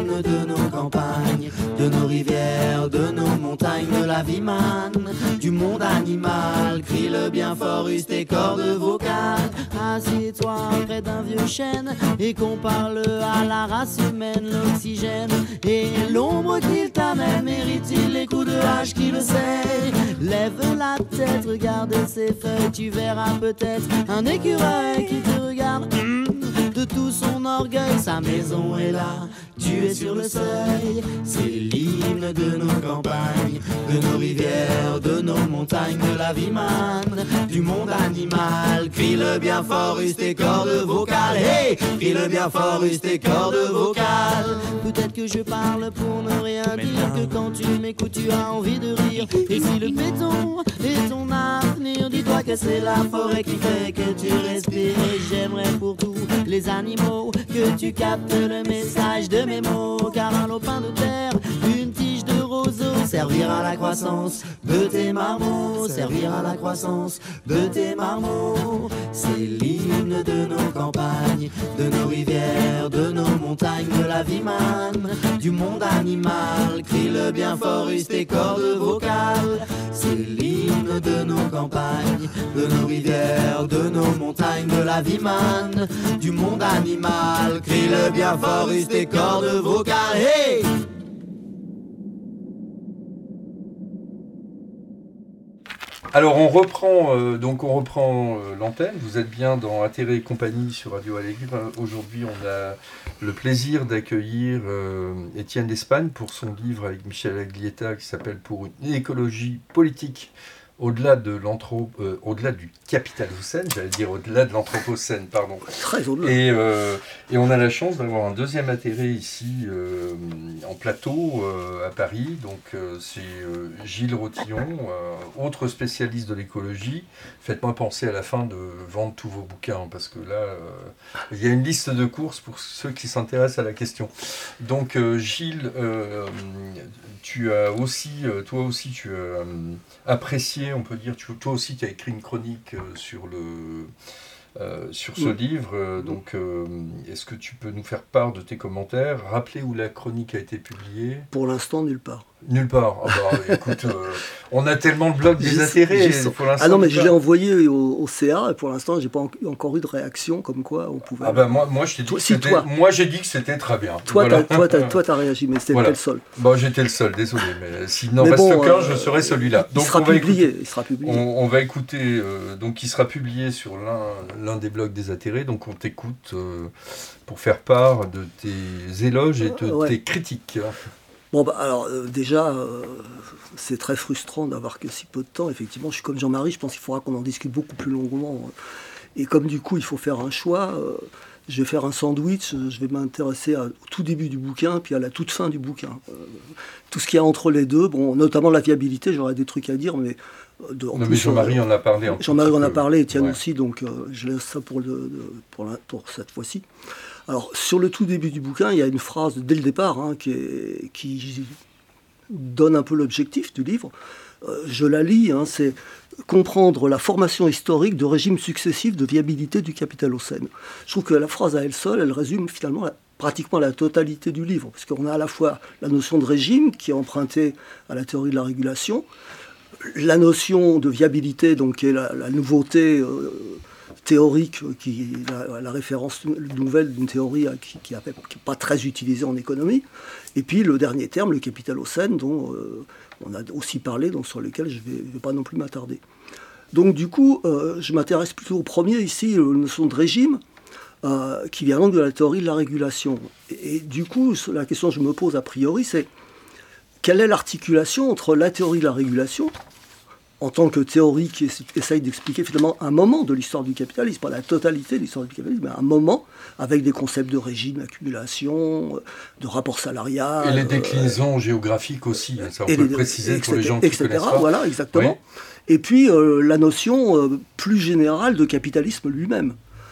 l'hymne de nos campagnes, de nos rivières, de nos montagnes, de la vie manne, du monde animal. Crie le bien fort, use tes cordes vocales. Assieds-toi près d'un vieux chêne et qu'on parle à la race humaine. L'oxygène et l'ombre qu'il t'amène, mérite-t-il les coups de hache qui le sait? Lève la tête, regarde ses feuilles, tu verras peut-être un écureuil qui te regarde. De tout son orgueil, sa maison est là, tu es sur le seuil. C'est l'hymne de nos campagnes, de nos rivières, de nos montagnes, de la vie manne, du monde animal. Crie-le bien fort, use tes cordes vocales. Hey, crie-le bien fort, use tes cordes vocales. Peut-être que je parle pour ne rien dire, que quand tu m'écoutes tu as envie de rire. Et si le béton est ton avenir, dis-toi que c'est la forêt qui fait que tu respires. Et j'aimerais pour tous les animaux que tu captes le message de mes mots. Car un lopin de terre, une tige de roseau, servira à la croissance de tes marmots, servira à la croissance de tes marmots. C'est l'hymne de nos campagnes, de nos rivières, de nos montagnes, de la vie manne, du monde animal. Crie-le bien fort, use tes cordes vocales. C'est l'hymne de nos campagnes, de nos rivières, de nos montagnes, de la vie manne, du monde animal. Crie-le bien fort, use tes cordes vocales. Hey! Alors on reprend l'antenne. Vous êtes bien dans Atterré et compagnie sur Radio Allegre. Aujourd'hui, on a le plaisir d'accueillir Étienne d'Espagne pour son livre avec Michel Aglietta qui s'appelle Pour une écologie politique au-delà du Capitalocène, j'allais dire au-delà de l'Anthropocène, pardon. Très au-delà. Et on a la chance d'avoir un deuxième atterré ici en plateau à Paris. Donc c'est Gilles Rotillon, autre spécialiste de l'écologie. Faites-moi penser à la fin de vendre tous vos bouquins parce que là il y a une liste de courses pour ceux qui s'intéressent à la question. Donc Gilles, toi aussi tu as apprécié, on peut dire, toi aussi tu as écrit une chronique sur ce livre, donc est-ce que tu peux nous faire part de tes commentaires, rappeler où la chronique a été publiée? Pour l'instant, nulle part. Nulle part. Écoute, on a tellement le blog des atterrés. Pour l'instant, ah non, mais je l'ai envoyé au CA et pour l'instant, j'ai pas encore eu de réaction comme quoi on pouvait. Ah ben moi je t'ai dit moi j'ai dit que c'était très bien. Toi, t'as réagi, mais c'était le seul. Bon, j'étais le seul, désolé, mais s'il n'en reste qu'un, je serai celui-là. Donc il sera publié. On va écouter, donc il sera publié sur l'un des blogs des atterrés. Donc on t'écoute pour faire part de tes éloges et de tes critiques. Bon, alors déjà, c'est très frustrant d'avoir que si peu de temps. Effectivement, je suis comme Jean-Marie, je pense qu'il faudra qu'on en discute beaucoup plus longuement. Et comme du coup, il faut faire un choix, je vais faire un sandwich, je vais m'intéresser au tout début du bouquin, puis à la toute fin du bouquin. Tout ce qu'il y a entre les deux, bon, notamment la viabilité, j'aurais des trucs à dire, mais... mais Jean-Marie en a parlé. Jean-Marie en a parlé, Étienne aussi, donc je laisse ça pour cette fois-ci. Alors, sur le tout début du bouquin, il y a une phrase dès le départ qui donne un peu l'objectif du livre. Je la lis, c'est « Comprendre la formation historique de régimes successifs de viabilité du Capitalocène ». Je trouve que la phrase à elle seule, elle résume finalement pratiquement la totalité du livre, parce qu'on a à la fois la notion de régime qui est empruntée à la théorie de la régulation, la notion de viabilité, donc qui est la nouveauté théorique, qui est la référence nouvelle d'une théorie qui n'est pas très utilisée en économie, et puis le dernier terme, le Capitalocène, dont on a aussi parlé, donc sur lequel je ne vais pas non plus m'attarder. Donc du coup, je m'intéresse plutôt au premier ici, la notion de régime, qui vient donc de la théorie de la régulation. Et du coup, la question que je me pose a priori, c'est quelle est l'articulation entre la théorie de la régulation, en tant que théorie qui essaye d'expliquer finalement un moment de l'histoire du capitalisme, pas la totalité de l'histoire du capitalisme, mais un moment, avec des concepts de régime, d'accumulation, de rapport salarial. Et les déclinaisons géographiques aussi, ça on peut le préciser pour les gens qui ne connaissent pas. Voilà, exactement. Oui. Et puis la notion plus générale de capitalisme lui-même.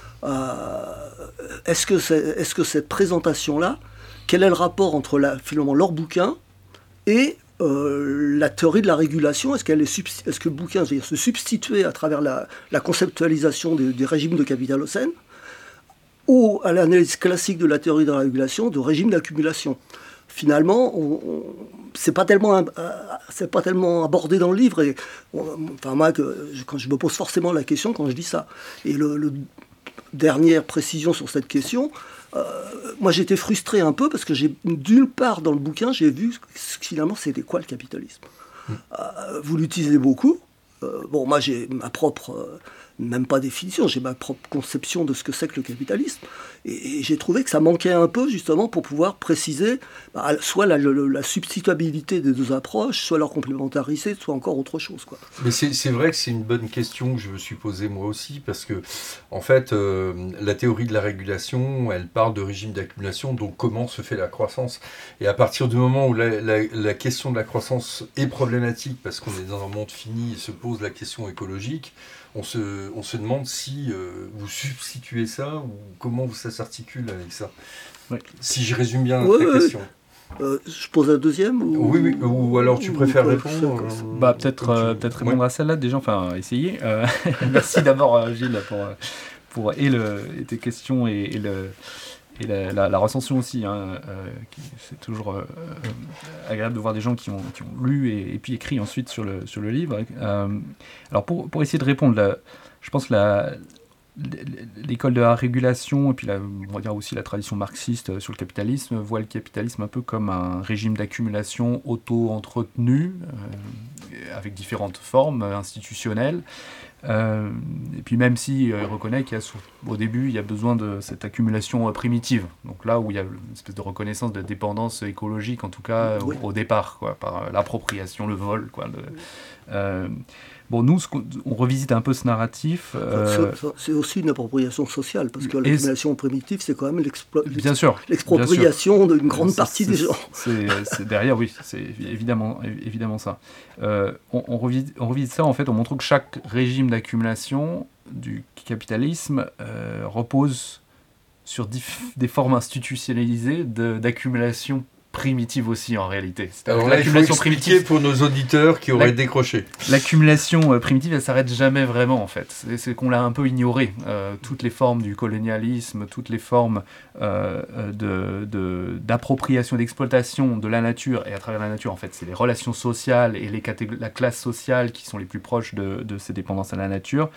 Est-ce que cette présentation-là, quel est le rapport entre finalement leur bouquin et la théorie de la régulation? Est-ce que le bouquin veut se substituer à travers la conceptualisation des régimes de Capitalocène ou à l'analyse classique de la théorie de la régulation de régime d'accumulation? finalement, c'est pas tellement abordé dans le livre. Et, moi, quand je me pose forcément la question quand je dis ça. Et dernière précision sur cette question, moi j'étais frustré un peu parce que d'une part dans le bouquin, j'ai vu finalement c'était quoi le capitalisme. Vous l'utilisez beaucoup. Moi j'ai ma propre, même pas définition, j'ai ma propre conception de ce que c'est que le capitalisme. Et j'ai trouvé que ça manquait un peu justement pour pouvoir préciser soit la substituabilité des deux approches, soit leur complémentarité, soit encore autre chose, quoi. Mais c'est vrai que c'est une bonne question que je me suis posée moi aussi, parce que en fait, la théorie de la régulation, elle parle de régime d'accumulation, donc comment se fait la croissance. Et à partir du moment où la question de la croissance est problématique, parce qu'on est dans un monde fini et se pose la question écologique, on se demande si vous substituez ça ou comment ça s'articule avec ça. Ouais. Si je résume bien ta question. Je pose la deuxième ou alors tu préfères répondre peut-être répondre à celle-là déjà, enfin essayer. Merci d'abord Gilles pour tes questions et la recension aussi. C'est toujours agréable de voir des gens qui ont lu et puis écrit ensuite sur le livre. Alors pour essayer de répondre, je pense que l'école de la régulation et puis on va dire aussi la tradition marxiste sur le capitalisme voit le capitalisme un peu comme un régime d'accumulation auto-entretenu avec différentes formes institutionnelles. Et puis même si reconnaît qu'au début il y a besoin de cette accumulation primitive, donc là où il y a une espèce de reconnaissance de dépendance écologique en tout cas au départ, quoi, par l'appropriation, le vol, quoi. Nous, on revisite un peu ce narratif. C'est aussi une appropriation sociale, parce que l'accumulation primitive, c'est quand même l'expropriation d'une grande partie des gens. C'est derrière, oui, c'est évidemment ça. On revisite ça, en fait, en montrant que chaque régime d'accumulation du capitalisme repose sur des formes institutionnalisées d'accumulation primitive aussi en réalité. Alors là, il faut expliquer pour nos auditeurs qui auraient décroché. L'accumulation primitive, elle s'arrête jamais vraiment en fait. C'est qu'on l'a un peu ignoré. Toutes les formes du colonialisme, toutes les formes d'appropriation, d'exploitation de la nature, et à travers la nature en fait, c'est les relations sociales et la classe sociale qui sont les plus proches de ces dépendances à la nature.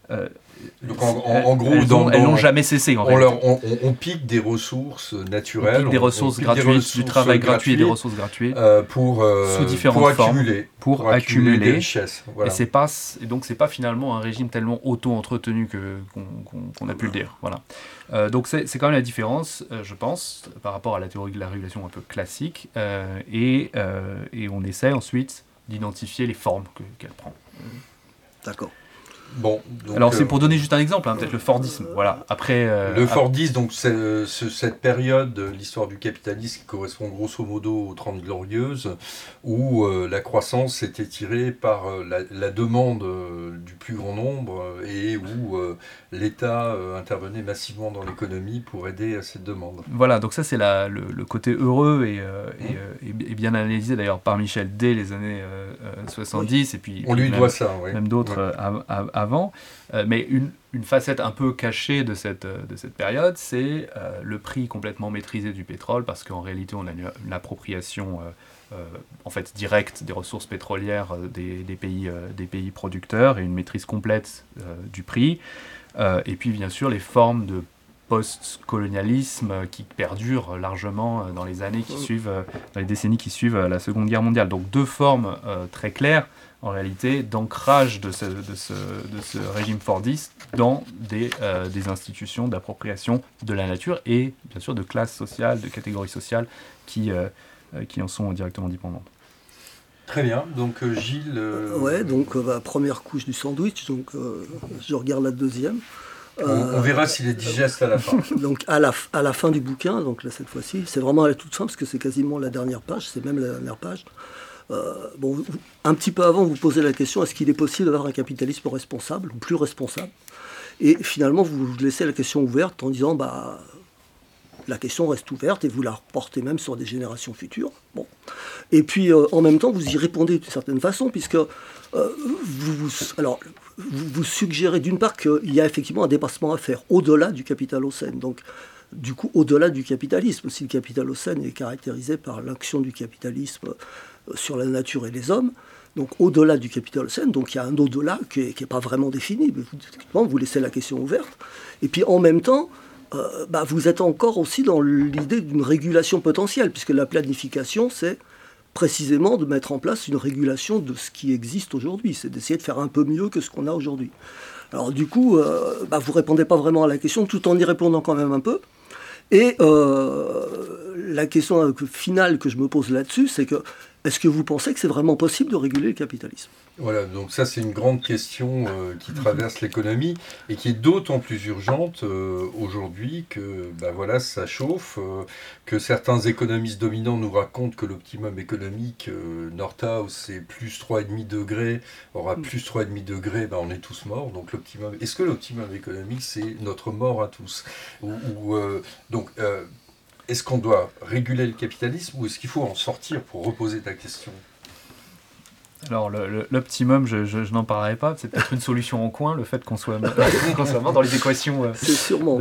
Donc en gros, elles n'ont jamais cessé. On pique des ressources naturelles, on pique des ressources gratuites, du travail gratuit et des ressources gratuites sous différentes formes pour accumuler des richesses. Voilà. Et donc c'est pas finalement un régime tellement auto-entretenu qu'on a pu le dire. Voilà. Donc c'est quand même la différence, je pense, par rapport à la théorie de la régulation un peu classique, et on essaie ensuite d'identifier les formes qu'elle prend. D'accord. Bon, donc, alors c'est pour donner juste un exemple, peut-être le Fordisme. Voilà. Le Fordisme, donc c'est cette période de l'histoire du capitalisme qui correspond grosso modo aux 30 Glorieuses, où la croissance était tirée par la demande du plus grand nombre et où l'État intervenait massivement dans l'économie pour aider à cette demande. Voilà, donc ça c'est le côté heureux et bien analysé d'ailleurs par Michel dès les années 70, et puis on lui doit ça, même d'autres avant, mais une facette un peu cachée de cette période, c'est le prix complètement maîtrisé du pétrole, parce qu'en réalité on a une appropriation en fait directe des ressources pétrolières des pays producteurs et une maîtrise complète du prix, et puis bien sûr les formes de post-colonialisme qui perdurent largement dans les années qui suivent, dans les décennies qui suivent la Seconde Guerre mondiale. Donc deux formes très claires en réalité d'ancrage de ce régime fordiste dans des institutions d'appropriation de la nature et bien sûr de classes sociales, de catégories sociales qui en sont directement dépendantes. Très bien, donc Gilles... première couche du sandwich, donc je regarde la deuxième. On verra s'il est digeste à la fin. Donc à la fin du bouquin, donc là cette fois-ci, c'est vraiment à la toute fin parce que c'est quasiment la dernière page, c'est même la dernière page. Un petit peu avant, vous posez la question, est-ce qu'il est possible d'avoir un capitalisme responsable ou plus responsable ? Et finalement, vous laissez la question ouverte en disant, la question reste ouverte et vous la reportez même sur des générations futures. Bon. Et puis, en même temps, vous y répondez d'une certaine façon, puisque vous suggérez d'une part qu'il y a effectivement un dépassement à faire au-delà du capitalocène. Donc, du coup, au-delà du capitalisme. Si le capitalocène est caractérisé par l'action du capitalisme sur la nature et les hommes, donc au-delà du capitalocène, donc il y a un au-delà qui n'est pas vraiment défini, mais vous laissez la question ouverte. Et puis en même temps, vous êtes encore aussi dans l'idée d'une régulation potentielle, puisque la planification, c'est précisément de mettre en place une régulation de ce qui existe aujourd'hui, c'est d'essayer de faire un peu mieux que ce qu'on a aujourd'hui. Alors du coup, vous ne répondez pas vraiment à la question, tout en y répondant quand même un peu. Et la question finale que je me pose là-dessus, c'est que est-ce que vous pensez que c'est vraiment possible de réguler le capitalisme ? Voilà, donc ça c'est une grande question qui traverse l'économie et qui est d'autant plus urgente aujourd'hui que ça chauffe, que certains économistes dominants nous racontent que l'optimum économique Nordhaus c'est plus 3,5 degrés, or à plus 3,5 degrés on est tous morts, donc est-ce que l'optimum économique c'est notre mort à tous est-ce qu'on doit réguler le capitalisme ou est-ce qu'il faut en sortir pour reposer ta question ? Alors l'optimum, je n'en parlerai pas, c'est peut-être une solution en coin, le fait qu'on soit mort dans les équations. C'est sûrement.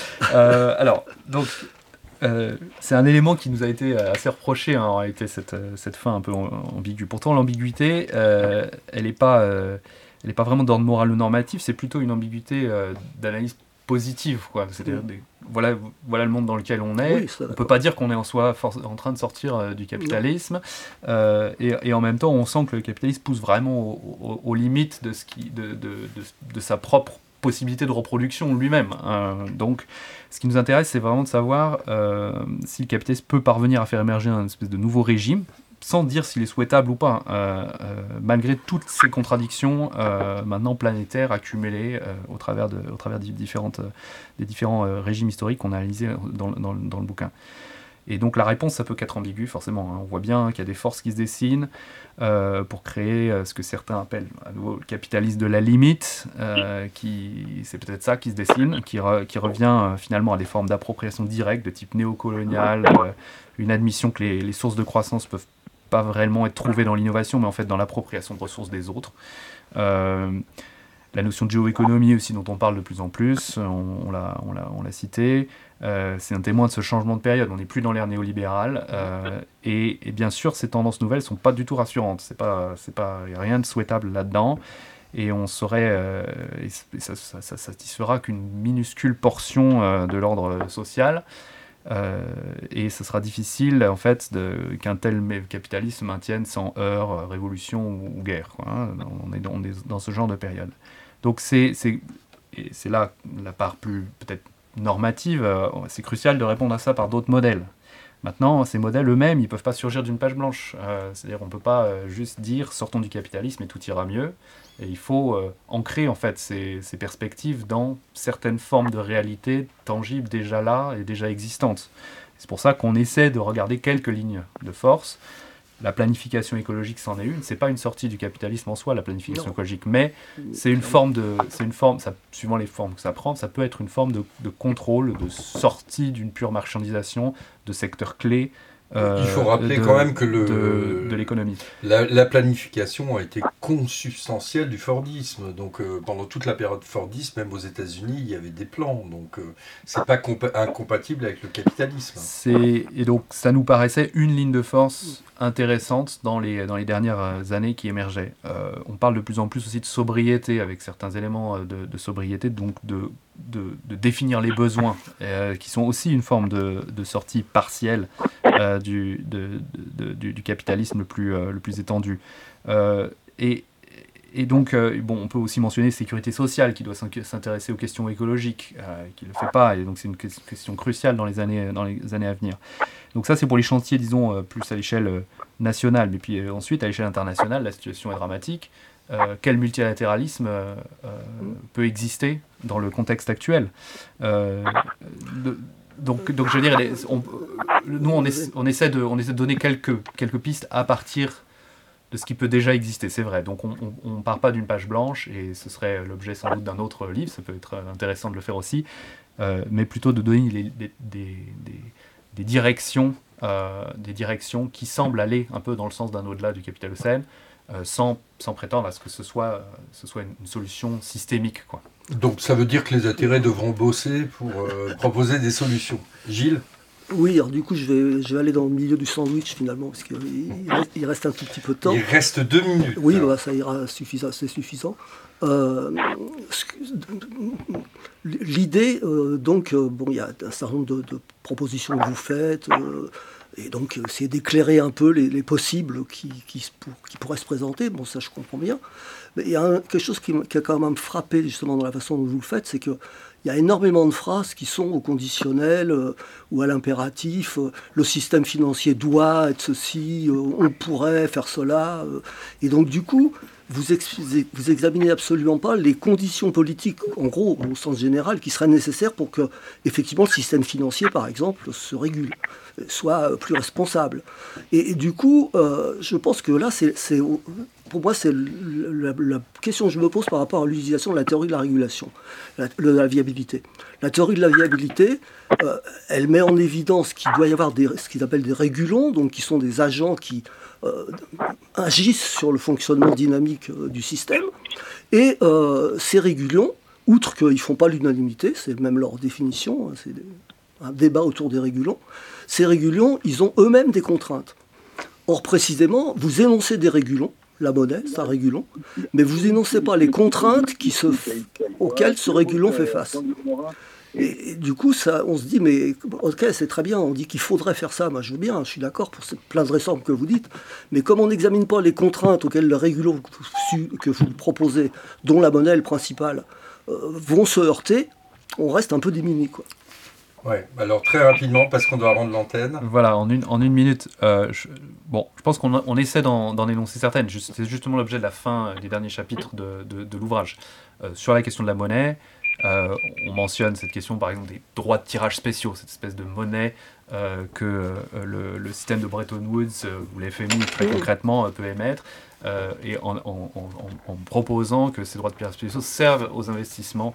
C'est un élément qui nous a été assez reproché en réalité, cette fin un peu ambiguë. Pourtant l'ambiguïté, elle n'est pas vraiment d'ordre moral ou normatif, c'est plutôt une ambiguïté d'analyse positive, quoi. C'est-à-dire voilà le monde dans lequel on est. Oui, on ne peut pas dire qu'on est en soi en train de sortir du capitalisme. Et en même temps, on sent que le capitalisme pousse vraiment aux limites de sa propre possibilité de reproduction lui-même. Donc, ce qui nous intéresse, c'est vraiment de savoir si le capitalisme peut parvenir à faire émerger un espèce de nouveau régime, sans dire s'il est souhaitable ou pas, malgré toutes ces contradictions maintenant planétaires accumulées au travers des différents régimes historiques qu'on a analysés dans le bouquin. Et donc la réponse, ça peut qu'être ambigu, forcément. On voit bien qu'il y a des forces qui se dessinent pour créer ce que certains appellent à nouveau le capitalisme de la limite, c'est peut-être ça qui se dessine, qui revient finalement à des formes d'appropriation directe de type néocolonial, une admission que les sources de croissance peuvent pas vraiment être trouvées dans l'innovation, mais en fait dans l'appropriation de ressources des autres. La notion de géoéconomie aussi, dont on parle de plus en plus, on l'a cité, c'est un témoin de ce changement de période. On n'est plus dans l'ère néolibérale, et bien sûr, ces tendances nouvelles ne sont pas du tout rassurantes. Y a rien de souhaitable là-dedans, et on saurait, ça satisfera qu'une minuscule portion de l'ordre social. Et ce sera difficile en fait qu'un tel capitalisme se maintienne sans heurts, révolution ou guerre, quoi, hein. On est dans ce genre de période. Donc c'est là la part plus peut-être normative. C'est crucial de répondre à ça par d'autres modèles. Maintenant, ces modèles eux-mêmes, ils ne peuvent pas surgir d'une page blanche. C'est-à-dire qu'on ne peut pas juste dire sortons du capitalisme et tout ira mieux. Et il faut ancrer en fait ces perspectives dans certaines formes de réalité tangibles déjà là et déjà existantes. C'est pour ça qu'on essaie de regarder quelques lignes de force. La planification écologique, c'en est une. C'est pas une sortie du capitalisme en soi, la planification écologique, mais c'est une forme, suivant les formes que ça prend, ça peut être une forme de contrôle, de sortie d'une pure marchandisation de secteurs clés. Il faut rappeler quand même que de l'économie. La planification a été consubstantielle du Fordisme. Donc pendant toute la période Fordiste, même aux États-Unis, il y avait des plans. Donc c'est pas incompatible avec le capitalisme. Et donc ça nous paraissait une ligne de force intéressante dans les dernières années qui émergeaient. On parle de plus en plus aussi de sobriété, avec certains éléments de sobriété, donc de définir les besoins, qui sont aussi une forme de sortie partielle du capitalisme le plus étendu. Et donc, on peut aussi mentionner sécurité sociale, qui doit s'intéresser aux questions écologiques, qui ne le fait pas, et donc c'est une question cruciale dans les années à venir. Donc ça, c'est pour les chantiers, disons, plus à l'échelle nationale, mais puis ensuite, à l'échelle internationale, la situation est dramatique. Quel multilatéralisme peut exister dans le contexte actuel? Donc je veux dire, nous on essaie de donner quelques pistes à partir de ce qui peut déjà exister, c'est vrai. Donc on ne part pas d'une page blanche, et ce serait l'objet sans doute d'un autre livre, ça peut être intéressant de le faire aussi, mais plutôt de donner des directions qui semblent aller un peu dans le sens d'un au-delà du capitalocène, sans prétendre à ce que ce soit une solution systémique, quoi. Donc ça veut dire que les atterrés devront bosser pour proposer des solutions. Gilles ? Oui, alors du coup, je vais aller dans le milieu du sandwich finalement, parce qu'il reste un tout petit peu de temps. Il reste 2 minutes. Oui, bah, ça ira, c'est suffisant. L'idée, il y a un certain nombre de propositions que vous faites, et donc c'est d'éclairer un peu les possibles qui pourraient se présenter. Bon, ça je comprends bien. Mais il y a quelque chose qui a quand même frappé justement dans la façon dont vous le faites, c'est que il y a énormément de phrases qui sont au conditionnel ou à l'impératif. Le système financier doit être ceci, on pourrait faire cela. Et donc du coup, vous examinez absolument pas les conditions politiques, en gros, au sens général, qui seraient nécessaires pour que, effectivement, le système financier, par exemple, se régule, soit plus responsable. Et du coup, je pense que là, pour moi, c'est la question que je me pose par rapport à l'utilisation de la théorie de la régulation, de la viabilité. La théorie de la viabilité, elle met en évidence qu'il doit y avoir ce qu'ils appellent des régulons, donc qui sont des agents qui agissent sur le fonctionnement dynamique du système. Et ces régulons, outre qu'ils ne font pas l'unanimité, c'est même leur définition, hein, c'est un débat autour des régulons, ces régulons, ils ont eux-mêmes des contraintes. Or, précisément, vous énoncez des régulons, la monnaie, c'est un régulon, mais vous énoncez pas les contraintes auxquelles ce régulon fait face. Et du coup, on se dit, mais ok, c'est très bien, on dit qu'il faudrait faire ça, moi je veux bien, je suis d'accord pour plein de réformes que vous dites, mais comme on n'examine pas les contraintes auxquelles le régulon que vous proposez, dont la monnaie est le principal, vont se heurter, on reste un peu démunis, quoi. Ouais, alors très rapidement, parce qu'on doit rendre l'antenne. Voilà, en une minute. Je pense qu'on essaie d'en énoncer certaines. C'est justement l'objet de la fin des derniers chapitres de l'ouvrage. Sur la question de la monnaie, on mentionne cette question, par exemple, des droits de tirage spéciaux, cette espèce de monnaie que le système de Bretton Woods, ou l'FMI très concrètement, peut émettre. Et en proposant que ces droits de tirage spéciaux servent aux investissements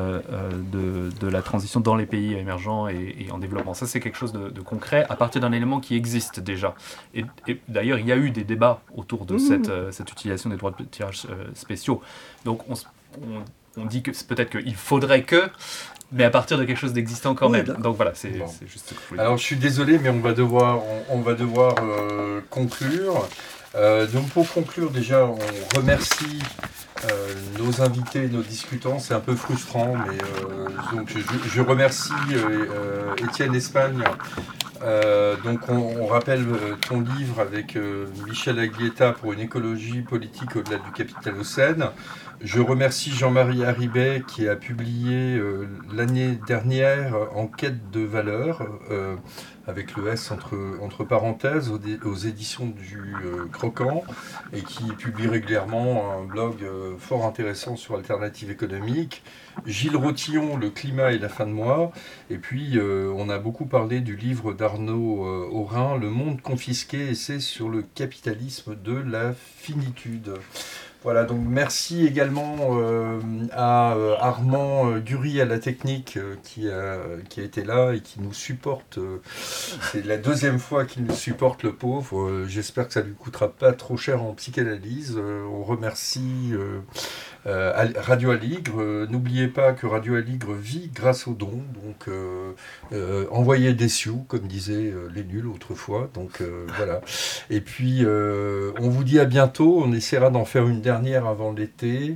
de la transition dans les pays émergents et en développement. Ça, c'est quelque chose de concret à partir d'un élément qui existe déjà. Et d'ailleurs, il y a eu des débats autour de cette utilisation des droits de tirage spéciaux. Donc, on dit que peut-être qu'il faudrait mais à partir de quelque chose d'existant quand même. Donc voilà, c'est juste ce que je voulais dire. Alors, je suis désolé, mais on va devoir conclure. Donc pour conclure, déjà, on remercie nos invités, nos discutants. C'est un peu frustrant, mais donc je remercie Étienne Espagne. Donc on rappelle ton livre avec Michel Aglietta pour une écologie politique au-delà du capitalocène. Je remercie Jean-Marie Haribey qui a publié l'année dernière En quête de valeur, avec le S entre parenthèses, aux éditions du Croquant, et qui publie régulièrement un blog fort intéressant sur Alternative économique. Gilles Rotillon, Le climat et la fin de mois. Et puis, on a beaucoup parlé du livre d'Arnaud Aurin, Le monde confisqué, essai sur le capitalisme de la finitude. Voilà, donc merci également à Armand Gury à la technique qui a été là et qui nous supporte. C'est la deuxième fois qu'il nous supporte, le pauvre. J'espère que ça ne lui coûtera pas trop cher en psychanalyse. On remercie Radio Aligre. N'oubliez pas que Radio Aligre vit grâce aux dons. Donc envoyez des sioux, comme disaient les nuls autrefois. Donc voilà. Et puis on vous dit à bientôt. On essaiera d'en faire une dernière avant l'été.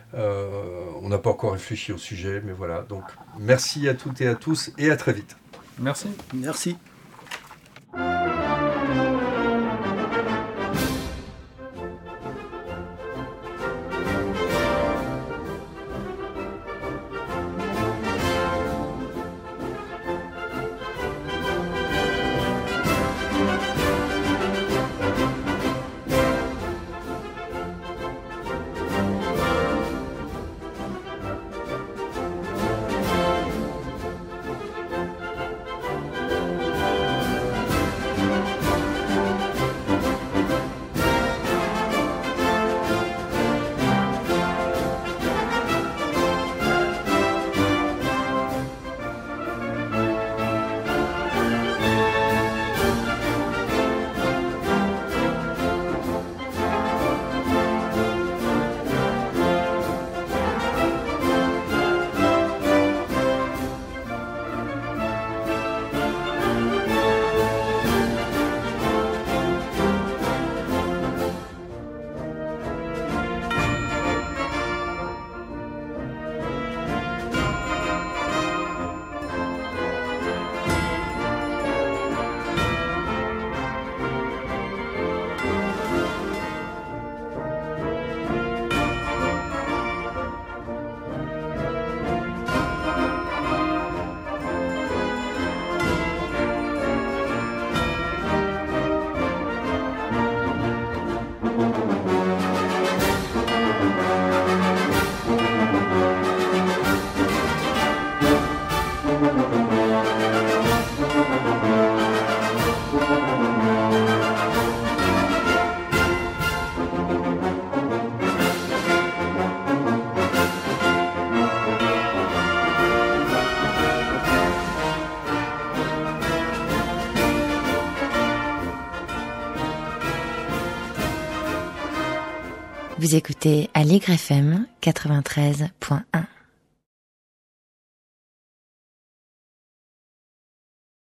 On n'a pas encore réfléchi au sujet, mais voilà. Donc merci à toutes et à tous et à très vite. Merci. Merci. Vous écoutez Allegre FM 93.1.